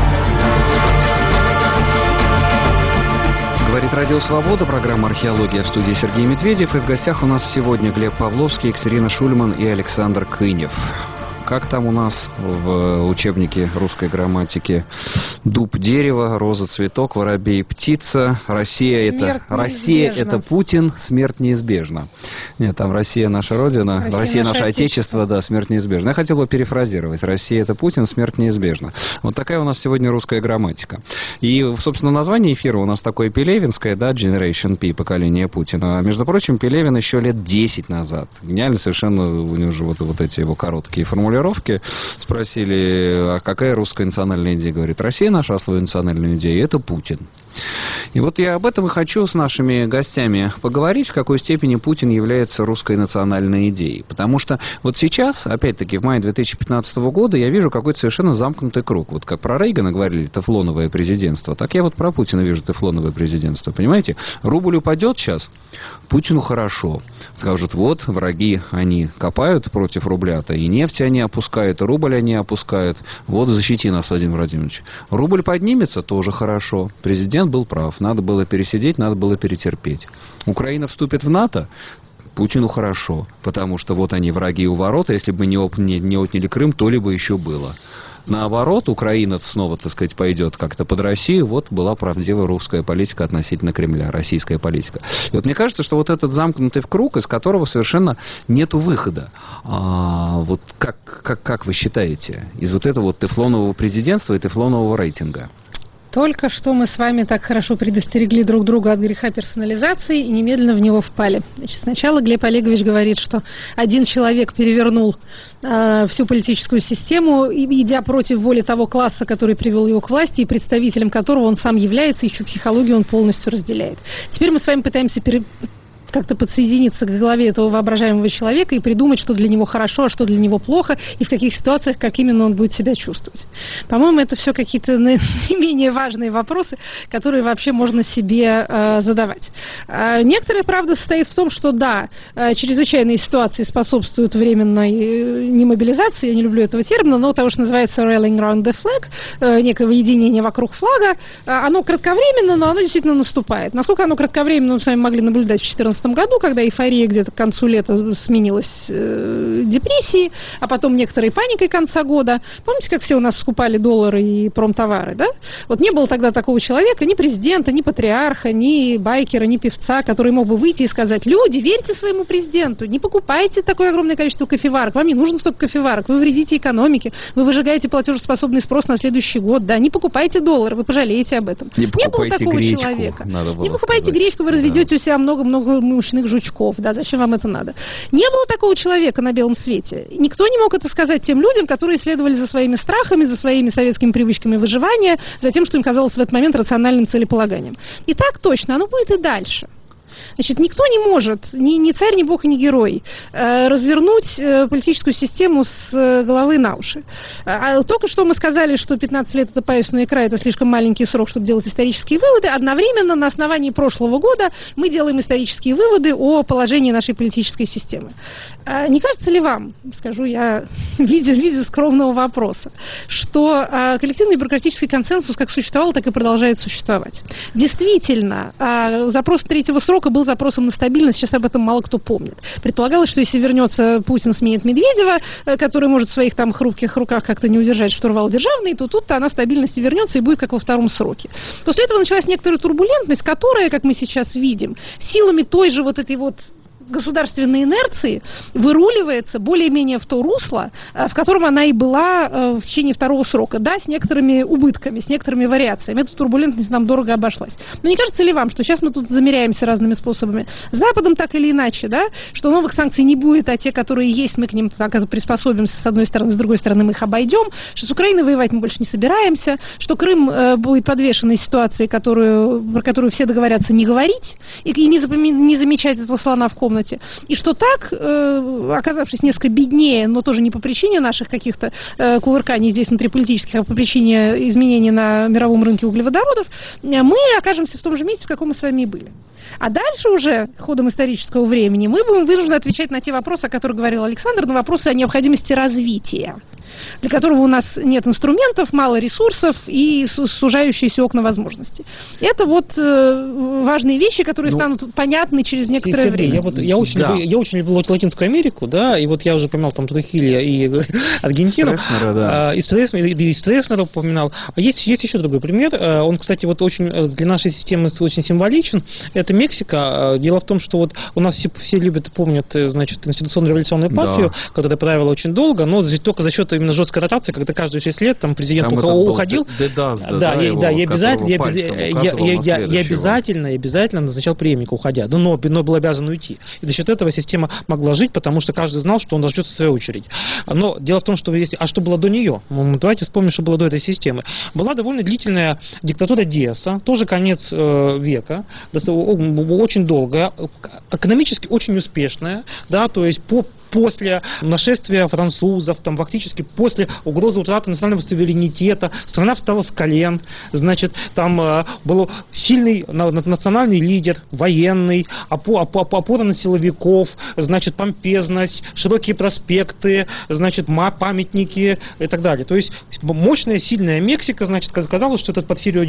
Говорит Радио Свобода, программа «Археология», в студии Сергей Медведев. И в гостях у нас сегодня Глеб Павловский, Екатерина Шульман и Александр Кынев. Как там у нас в учебнике русской грамматики? Дуб, дерево, роза, цветок, воробей, птица. Россия это Путин, смерть неизбежна. Нет, там Россия наша Родина, Россия наше Отечество, да, смерть неизбежна. Я хотел бы перефразировать. Россия это Путин, смерть неизбежна. Вот такая у нас сегодня русская грамматика. И, собственно, название эфира у нас такое пелевинское, да, Generation P, поколение Путина. Между прочим, Пелевин еще лет 10 назад. Гениально совершенно у него же вот эти его короткие формулировки. Спросили, а какая русская национальная идея? Говорит, Россия наша свою национальную идею, это Путин. И вот я об этом и хочу с нашими гостями поговорить, в какой степени Путин является русской национальной идеей. Потому что вот сейчас, опять-таки, в мае 2015 года я вижу какой-то совершенно замкнутый круг. Вот как про Рейгана говорили, тефлоновое президентство, так я вот про Путина вижу тефлоновое президентство. Понимаете? Рубль упадет сейчас, Путину хорошо. Скажут, вот, враги, они копают против рубля-то, и нефть они опускают, и рубль они опускают. Вот, защити нас, Владимир Владимирович. Рубль поднимется, тоже хорошо. Президент был прав. Надо было пересидеть, надо было перетерпеть. Украина вступит в НАТО, Путину хорошо. Потому что вот они, враги у ворот, а если бы не отняли Крым, то ли бы еще было. Наоборот, Украина снова, так сказать, пойдет как-то под Россию. Вот была правдивая русская политика относительно Кремля, российская политика. И вот мне кажется, что вот этот замкнутый круг, из которого совершенно нету выхода. Вот как вы считаете, из вот этого вот тефлонового президентства и тефлонового рейтинга? Только что мы с вами так хорошо предостерегли друг друга от греха персонализации и немедленно в него впали. Значит, сначала Глеб Олегович говорит, что один человек перевернул всю политическую систему, идя против воли того класса, который привел его к власти, и представителем которого он сам является, и чью психологию он полностью разделяет. Теперь мы с вами пытаемся как-то подсоединиться к голове этого воображаемого человека и придумать, что для него хорошо, а что для него плохо, и в каких ситуациях, как именно он будет себя чувствовать. По-моему, это все какие-то наименее важные вопросы, которые вообще можно себе задавать. Некоторая правда состоит в том, что да, чрезвычайные ситуации способствуют временной немобилизации, я не люблю этого термина, но того, что называется rallying around the flag, некого единения вокруг флага, оно кратковременно, но оно действительно наступает. Насколько оно кратковременно, мы с вами могли наблюдать в 2014 году, когда эйфория где-то к концу лета сменилась депрессией, а потом некоторой паникой конца года. Помните, как все у нас скупали доллары и промтовары, да? Вот не было тогда такого человека, ни президента, ни патриарха, ни байкера, ни певца, который мог бы выйти и сказать: люди, верьте своему президенту, не покупайте такое огромное количество кофеварок, вам не нужно столько кофеварок, вы вредите экономике, вы выжигаете платежеспособный спрос на следующий год, да, не покупайте доллары, вы пожалеете об этом. Не было такого гречку, человека. Не покупайте гречку, вы разведете у себя много мучных жучков, да, зачем вам это надо? Не было такого человека на белом свете. Никто не мог это сказать тем людям, которые следовали за своими страхами, за своими советскими привычками выживания, за тем, что им казалось в этот момент рациональным целеполаганием. И так точно, оно будет и дальше. Значит, никто не может, ни царь, ни бог, ни герой, развернуть политическую систему с головы на уши. Только что мы сказали, что 15 лет это паюсная икра, это слишком маленький срок, чтобы делать исторические выводы. Одновременно на основании прошлого года мы делаем исторические выводы о положении нашей политической системы. Не кажется ли вам, скажу я в виде скромного вопроса, что коллективный бюрократический консенсус как существовал, так и продолжает существовать? Действительно, запрос третьего срока был запросом на стабильность, сейчас об этом мало кто помнит. Предполагалось, что если вернется Путин, сменит Медведева, который может в своих там хрупких руках как-то не удержать штурвал державный, то тут-то она стабильности вернется и будет как во втором сроке. После этого началась некоторая турбулентность, которая, как мы сейчас видим, силами той же вот этой вот государственной инерции выруливается более-менее в то русло, в котором она и была в течение второго срока. Да, с некоторыми убытками, с некоторыми вариациями. Эта турбулентность нам дорого обошлась. Но не кажется ли вам, что сейчас мы тут замеряемся разными способами? С Западом так или иначе, да, что новых санкций не будет, а те, которые есть, мы к ним так приспособимся с одной стороны, с другой стороны мы их обойдем, что с Украиной воевать мы больше не собираемся, что Крым будет подвешен из ситуации, про которую все договорятся не говорить и не замечать этого слона в комнате. И что так, оказавшись несколько беднее, но тоже не по причине наших каких-то кувырканий здесь внутриполитических, а по причине изменений на мировом рынке углеводородов, мы окажемся в том же месте, в каком мы с вами и были. А дальше уже, ходом исторического времени, мы будем вынуждены отвечать на те вопросы, о которых говорил Александр, на вопросы о необходимости развития, для которого у нас нет инструментов, мало ресурсов и сужающиеся окна возможностей. Это вот важные вещи, которые станут понятны через некоторое время. Я очень люблю Латинскую Америку, да, и вот я уже упоминал там Трухилья и Аргентину. И Стресснера упоминал. А есть еще другой пример. Он, кстати, вот очень для нашей системы очень символичен. Это Мексика. Дело в том, что вот у нас все любят и помнят, значит, институционную революционную партию, которая правила очень долго, но только за счет именно жесткой ротации, когда каждые 6 лет там президент уходил. И обязательно назначал преемника, уходя. Но был обязан уйти. И за счет этого система могла жить, потому что каждый знал, что он дождется в свою очередь. Но дело в том, что что было до нее? Давайте вспомним, что было до этой системы. Была довольно длительная диктатура Диаса, тоже конец века, очень долгая, экономически очень успешная, да, то есть после нашествия французов, там, фактически после угрозы утраты национального суверенитета, страна встала с колен, значит, там был сильный национальный лидер, военный, опора на силовиков, значит, помпезность, широкие проспекты, значит, памятники и так далее. То есть мощная, сильная Мексика, значит, казалось, что этот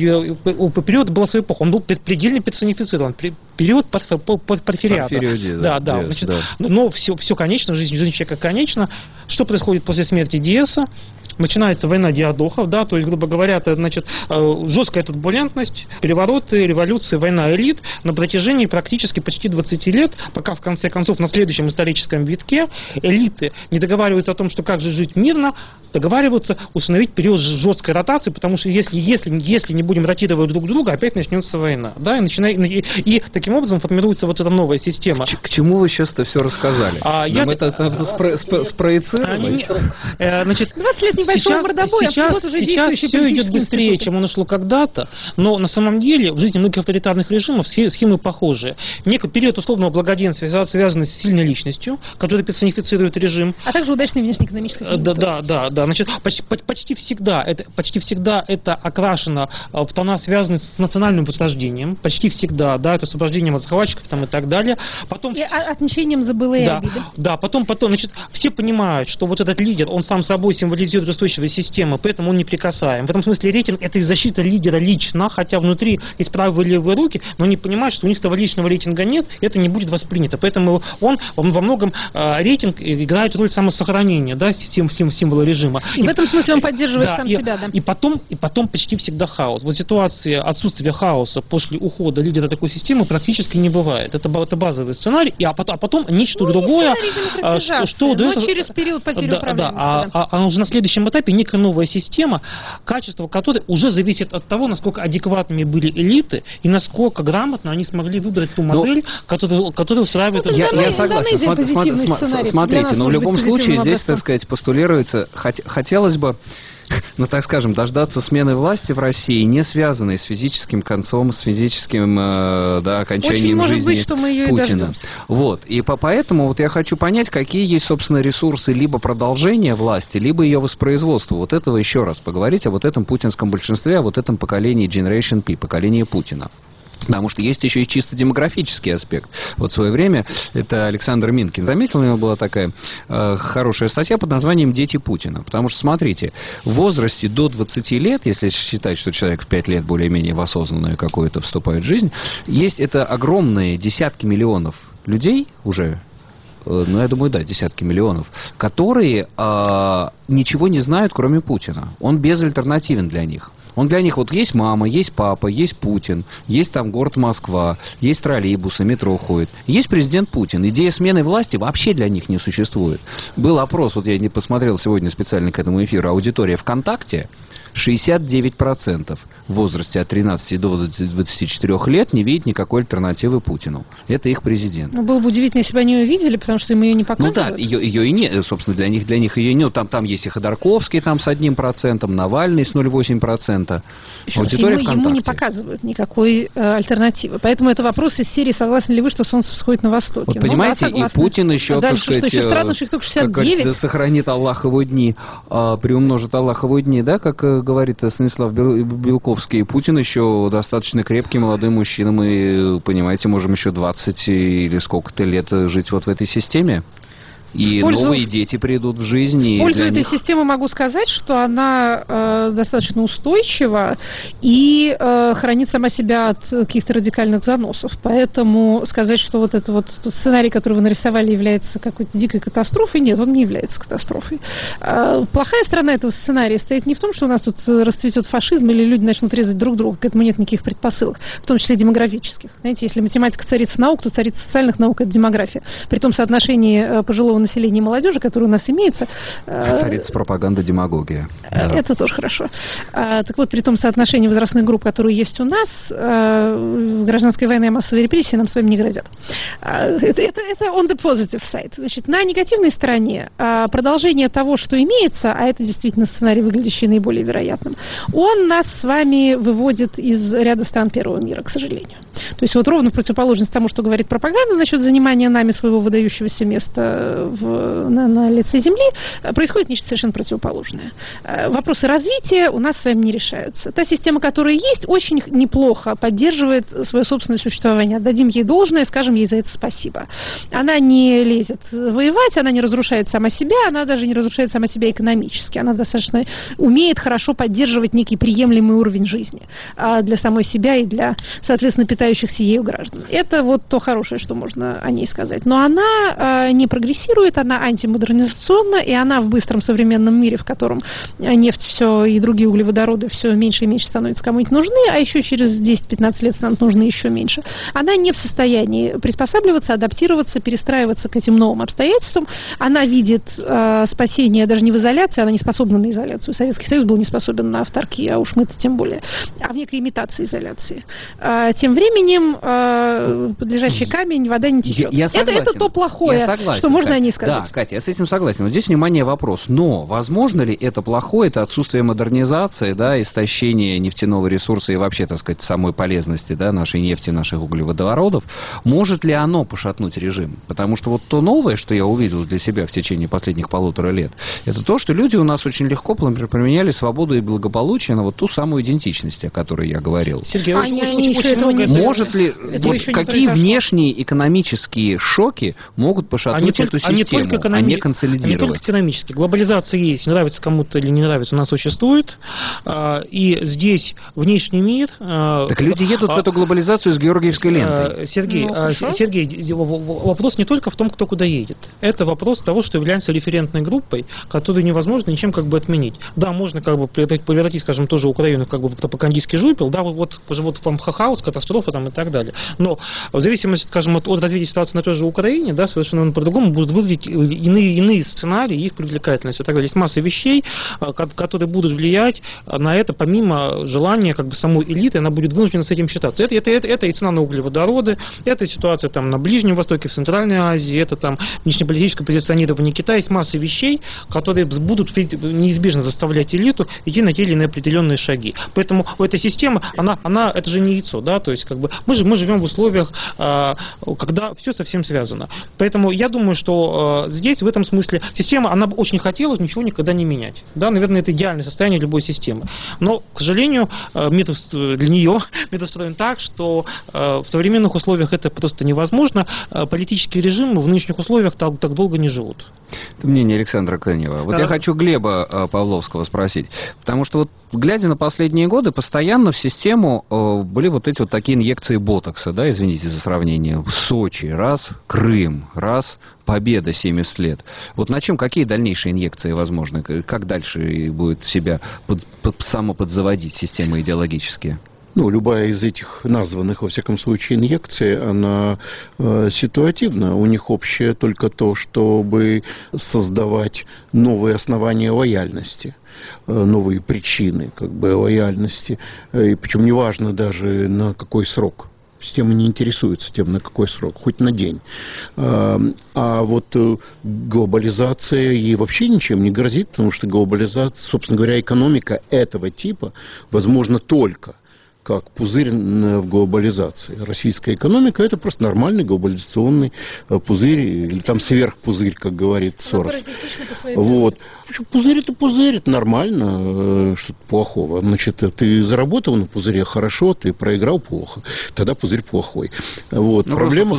период была своя эпоха. Он был предельно персонифицирован. Период порфириата. Да. Значит, но все конечно, жизнь человека конечна. Что происходит после смерти Диаса? Начинается война диадохов, да, то есть, грубо говоря, это, значит, жесткая турбулентность, перевороты, революции, война элит на протяжении практически почти 20 лет, пока в конце концов на следующем историческом витке элиты не договариваются о том, что как же жить мирно, договариваются установить период жесткой ротации, потому что если не будем ротировать друг друга, опять начнется война, да, и таким образом формируется вот эта новая система. К чему вы сейчас это все рассказали? Нам это спроецировать? Значит, 20 лет сейчас все идет быстрее, чем оно шло когда-то, но на самом деле в жизни многих авторитарных режимов схемы похожие. Некий период условного благоденствия связан с сильной личностью, которая персонифицирует режим. А также удачной внешнеэкономической конъюнктурой. Да. Значит, почти всегда это окрашено в тона, связанные с национальным возрождением. Почти всегда, да, это освобождением от захватчиков там, и так далее. Потом и отмщением за былые обиды. Да, потом, значит, все понимают, что вот этот лидер, он сам собой символизирует устойчивой системы, поэтому он неприкасаем. В этом смысле рейтинг — это и защита лидера лично, хотя внутри есть правые и левые руки, но они понимают, что у них того личного рейтинга нет, это не будет воспринято. Поэтому он во многом рейтинг играет роль самосохранения, да, символа режима. И в этом смысле он поддерживает сам себя, да. И потом почти всегда хаос. Вот ситуация отсутствия хаоса после ухода лидера такой системы практически не бывает. Это базовый сценарий, а потом нечто другое, что через период потери управленности. А уже на следующем этапе некая новая система, качество которой уже зависит от того, насколько адекватными были элиты и насколько грамотно они смогли выбрать ту модель, которая устраивает... Я согласен. Смотрите, но в любом случае здесь, так сказать, постулируется, хотелось бы ну, так скажем, дождаться смены власти в России, не связанной с физическим концом, с физическим окончанием жизни Путина. Очень может быть, что мы ее и дождемся. Вот. И поэтому вот я хочу понять, какие есть, собственно, ресурсы либо продолжения власти, либо ее воспроизводства. Вот этого еще раз поговорить, о вот этом путинском большинстве, о вот этом поколении Generation P, поколении Путина. Потому что есть еще и чисто демографический аспект. Вот в свое время это Александр Минкин заметил, у него была такая хорошая статья под названием «Дети Путина». Потому что, смотрите, в возрасте до 20 лет, если считать, что человек в 5 лет более-менее в осознанную какую-то вступает в жизнь, есть это огромные десятки миллионов людей уже, я думаю, да, десятки миллионов, которые ничего не знают, кроме Путина. Он безальтернативен для них. Он для них, вот есть мама, есть папа, есть Путин, есть там город Москва, есть троллейбусы, метро ходит. Есть президент Путин. Идея смены власти вообще для них не существует. Был опрос, вот я не посмотрел сегодня специально к этому эфиру, аудитория ВКонтакте, 69% в возрасте от 13 до 24 лет не видит никакой альтернативы Путину. Это их президент. Ну, было бы удивительно, если бы они ее видели, потому что им ее не показывают. Ну да, ее и нет, собственно, для них ее нет. Там есть и Ходорковский там с 1%, Навальный с 0,8%. Аудитория ВКонтакте. Ему не показывают никакой альтернативы. Поэтому это вопрос из серии «Согласны ли вы, что солнце всходит на востоке?» Вот понимаете, и Путин еще, так сказать, что еще странно, что их только 69. Да сохранит Аллах его дни, приумножит Аллах его дни, да, как говорит Станислав Белковский. Путин еще достаточно крепкий молодой мужчина. Мы, понимаете, можем еще 20 или сколько-то лет жить вот в этой системе. И новые дети придут в жизнь. В пользу этой системы могу сказать, что она достаточно устойчива и хранит сама себя от каких-то радикальных заносов. Поэтому сказать, что вот этот вот сценарий, который вы нарисовали, является какой-то дикой катастрофой, нет, он не является катастрофой. Плохая сторона этого сценария стоит не в том, что у нас тут расцветет фашизм или люди начнут резать друг друга. К этому нет никаких предпосылок, в том числе демографических. Знаете, если математика царица наук, то царица социальных наук – это демография. При том соотношении пожилого населения и молодежи, которые у нас имеются. Царица пропаганда, демагогия. Это тоже хорошо. Так вот, при том соотношении возрастных групп, которые есть у нас, гражданская война и массовые репрессии нам с вами не грозят. Это on the positive side. Значит, на негативной стороне продолжение того, что имеется, а это действительно сценарий, выглядящий наиболее вероятным, он нас с вами выводит из ряда стран первого мира, к сожалению. То есть вот ровно в противоположность тому, что говорит пропаганда насчет занимания нами своего выдающегося места на лице Земли, происходит нечто совершенно противоположное. Вопросы развития у нас с вами не решаются. Та система, которая есть, очень неплохо поддерживает свое собственное существование. Отдадим ей должное, скажем ей за это спасибо. Она не лезет воевать, она не разрушает сама себя, она даже не разрушает сама себя экономически. Она достаточно умеет хорошо поддерживать некий приемлемый уровень жизни для самой себя и для, соответственно, питающихся ею граждан. Это вот то хорошее, что можно о ней сказать. Но она не прогрессирует, она антимодернизационна, и она в быстром современном мире, в котором нефть все и другие углеводороды все меньше и меньше становятся кому-нибудь нужны, а еще через 10-15 лет станут нужны еще меньше. Она не в состоянии приспосабливаться, адаптироваться, перестраиваться к этим новым обстоятельствам. Она видит спасение даже не в изоляции, она не способна на изоляцию. Советский Союз был не способен на авторки, а уж мы-то тем более, а в некой имитации изоляции. Тем временем подлежащий камень, вода не течет. Это то плохое, что можно о ней сказать. Да, Катя, я с этим согласен. Вот здесь, внимание, вопрос. Но возможно ли это плохое, это отсутствие модернизации, да, истощение нефтяного ресурса и вообще, так сказать, самой полезности, да, нашей нефти, наших углеводородов, может ли оно пошатнуть режим? Потому что вот то новое, что я увидел для себя в течение последних 1,5 лет, это то, что люди у нас очень легко применяли свободу и благополучие на вот ту самую идентичность, о которой я говорил. Сергей, может ли, какие внешние экономические шоки могут пошатнуть эту систему, а не консолидировать? Не только экономически. Глобализация есть, нравится кому-то или не нравится, она существует. И здесь внешний мир... Так люди едут в эту глобализацию с георгиевской лентой. Сергей, вопрос не только в том, кто куда едет. Это вопрос того, что является референтной группой, которую невозможно ничем как бы отменить. Да, можно как бы превратить, скажем, тоже Украину как бы в пропагандистский жупел, да, вот вам хаос, катастрофа там и так далее. Но в зависимости, скажем, от развития ситуации на той же Украине, да, совершенно по-другому будет выглядеть выглядеть иные сценарии, их привлекательность и так далее. Есть масса вещей, которые будут влиять на это, помимо желания самой элиты, она будет вынуждена с этим считаться. Это и цена на углеводороды, это ситуация на Ближнем Востоке, в Центральной Азии, это внешнеполитическое позиционирование Китая. Есть масса вещей, которые будут неизбежно заставлять элиту идти на те или иные определенные шаги. Поэтому эта система, она это же не яйцо, да, то есть мы живем в условиях, когда все совсем связано. Поэтому я думаю, что здесь в этом смысле система, она бы очень хотела ничего никогда не менять. Да, наверное, это идеальное состояние любой системы. Но, к сожалению, метод устроен так, что в современных условиях это просто невозможно. Политические режимы в нынешних условиях так долго не живут. Это мнение Александра Канева. Вот я хочу Глеба Павловского спросить. Потому что глядя на последние годы, постоянно в систему были эти такие инъекции ботокса, да, извините за сравнение. Сочи, раз, Крым, раз, победа 70 лет. На чем, какие дальнейшие инъекции возможны? Как дальше будет себя самоподзаводить система идеологические? Любая из этих названных, во всяком случае, инъекций, она ситуативна. У них общее только то, чтобы создавать новые основания лояльности, новые причины лояльности. И причем неважно даже на какой срок. Система не интересуется тем, на какой срок, хоть на день. А глобализация ей вообще ничем не грозит, потому что глобализация, собственно говоря, экономика этого типа возможна только как пузырь в глобализации. Российская экономика – это просто нормальный глобализационный пузырь, или сверхпузырь, как говорит Сорос. Пузырь – это пузырь, это нормально, что-то плохого. Ты заработал на пузыре – хорошо, ты проиграл – плохо. Тогда пузырь плохой. Проблема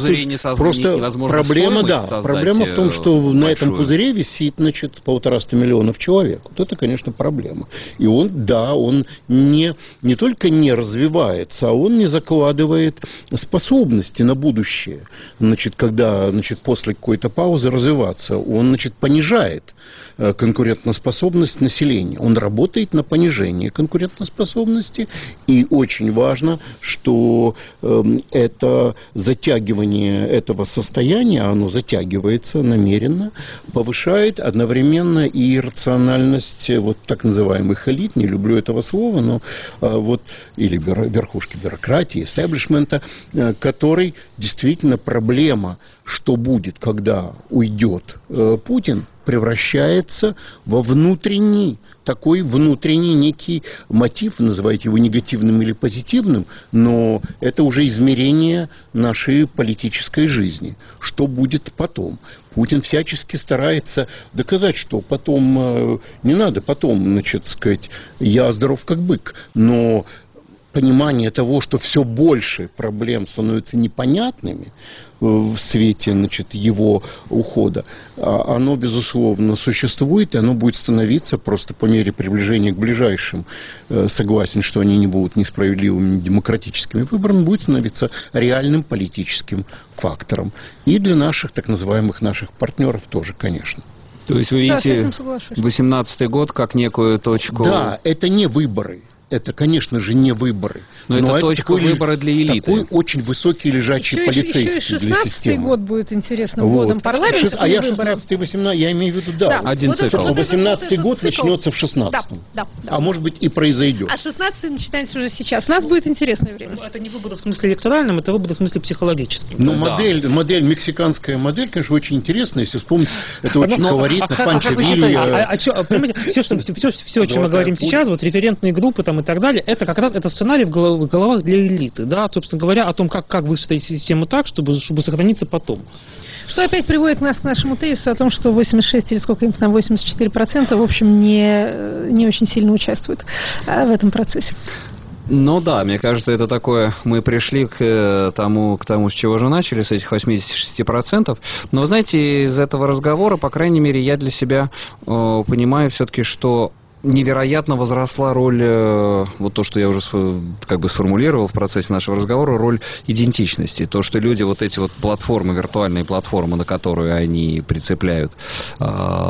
в том, что на этом пузыре висит 150 миллионов человек. Это, конечно, проблема. И он не только не развивается, а он не закладывает способности на будущее. Когда после какой-то паузы развиваться, он понижает конкурентоспособность населения. Он работает на понижение конкурентоспособности. И очень важно, что это затягивание этого состояния, оно затягивается намеренно, повышает одновременно и рациональность так называемых элит, не люблю этого слова, но или верхушки бюрократии, истеблишмента, который действительно проблема, что будет, когда уйдет Путин, превращается во внутренний некий мотив, называйте его негативным или позитивным, но это уже измерение нашей политической жизни. Что будет потом? Путин всячески старается доказать, что потом не надо, я здоров как бык, но понимание того, что все больше проблем становятся непонятными в свете его ухода, оно, безусловно, существует, и оно будет становиться просто по мере приближения к ближайшим, согласен, что они не будут несправедливыми демократическими выборами, будет становиться реальным политическим фактором. И для наших, так называемых наших партнеров тоже, конечно. То есть вы видите 18-й год как некую точку... Да, это не выборы. Это, конечно же, не выборы. Но это точка выбора для элиты. Такой очень высокий лежачий полицейский для системы. 16-й год будет интересным годом парламента. А я 16-й, 18-й, я имею в виду, один цикл. 18-й год начнется в 16-м. А может быть и произойдет. А 16-й начинается уже сейчас. У нас будет интересное время. Это не выборы в смысле электоральном, это выборы в смысле психологическом. Но модель, мексиканская модель, конечно, очень интересная. Если вспомнить, это очень колоритно. Панчо Вилья. Все, о чем мы говорим сейчас, референтные группы и так далее, это как раз сценарий в головах для элиты, да, собственно говоря, о том, как выстроить систему так, чтобы сохраниться потом. Что опять приводит нас к нашему тезису о том, что 86 или сколько им 84%, в общем, не очень сильно участвуют в этом процессе. Мне кажется, это такое, мы пришли к тому, с чего же начали, с этих 86%. Но, знаете, из этого разговора, по крайней мере, я для себя понимаю все-таки, что невероятно возросла роль, то, что я уже сформулировал в процессе нашего разговора, роль идентичности. То, что люди эти платформы, виртуальные платформы, на которые они прицепляют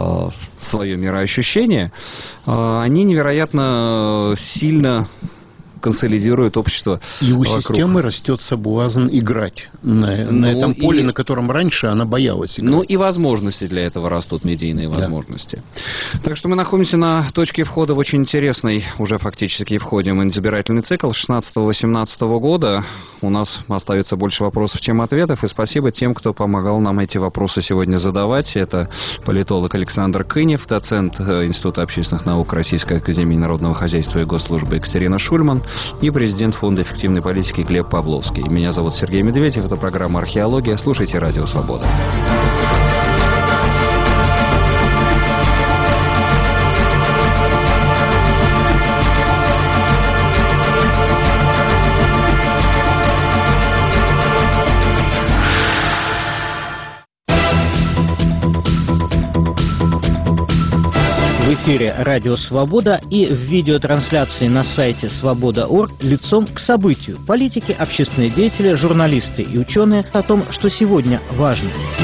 свое мироощущение, они невероятно сильно консолидирует общество. И у вокруг. системы растет соблазн играть на этом поле, на котором раньше она боялась играть. Ну и возможности для этого растут, медийные возможности. Так что мы находимся на точке входа в очень интересный, уже фактически входим, избирательный цикл 16-18 года. У нас остается больше вопросов, чем ответов. И спасибо тем, кто помогал нам эти вопросы сегодня задавать. Это политолог Александр Кынев, доцент Института общественных наук Российской академии народного хозяйства и госслужбы Екатерина Шульман и президент Фонда эффективной политики Глеб Павловский. Меня зовут Сергей Медведев. Это программа «Археология». Слушайте «Радио Свобода». В эфире «Радио Свобода» и в видеотрансляции на сайте свобода.орг лицом к событию. Политики, общественные деятели, журналисты и ученые о том, что сегодня важно.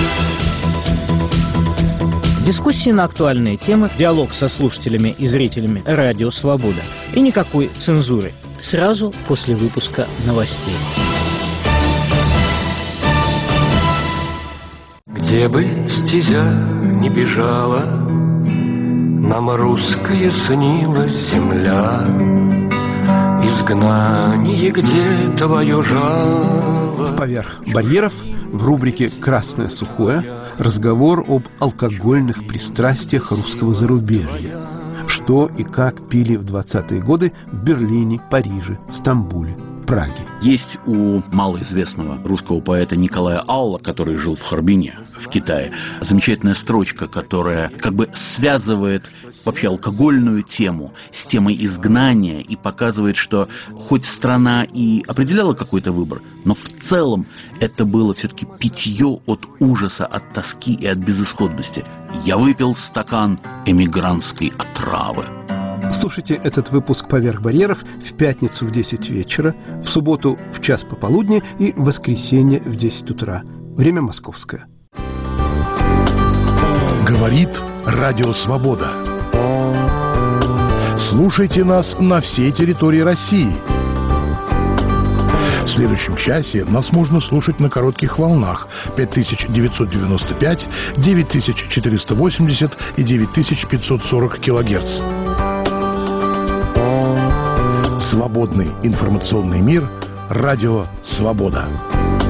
Дискуссии на актуальные темы, диалог со слушателями и зрителями «Радио Свобода». И никакой цензуры. Сразу после выпуска новостей. Где бы стезя не бежала, нам русская снилась земля. Изгнание, где твое жало. Поверх барьеров в рубрике «Красное сухое» разговор об алкогольных пристрастиях русского зарубежья. Что и как пили в 20-е годы в Берлине, Париже, Стамбуле, Праге. Есть у малоизвестного русского поэта Николая Алла, который жил в Харбине, в Китае, замечательная строчка, которая как бы связывает вообще алкогольную тему с темой изгнания и показывает, что хоть страна и определяла какой-то выбор, но в целом это было все-таки питье от ужаса, от тоски и от безысходности. Я выпил стакан эмигрантской отравы. Слушайте этот выпуск «Поверх барьеров» в пятницу в 10 вечера, в субботу в час пополудни и в воскресенье в 10 утра. Время московское. Говорит Радио Свобода. Слушайте нас на всей территории России. В следующем часе нас можно слушать на коротких волнах 5995, 9480 и 9540 килогерц. Свободный информационный мир. Радио Свобода.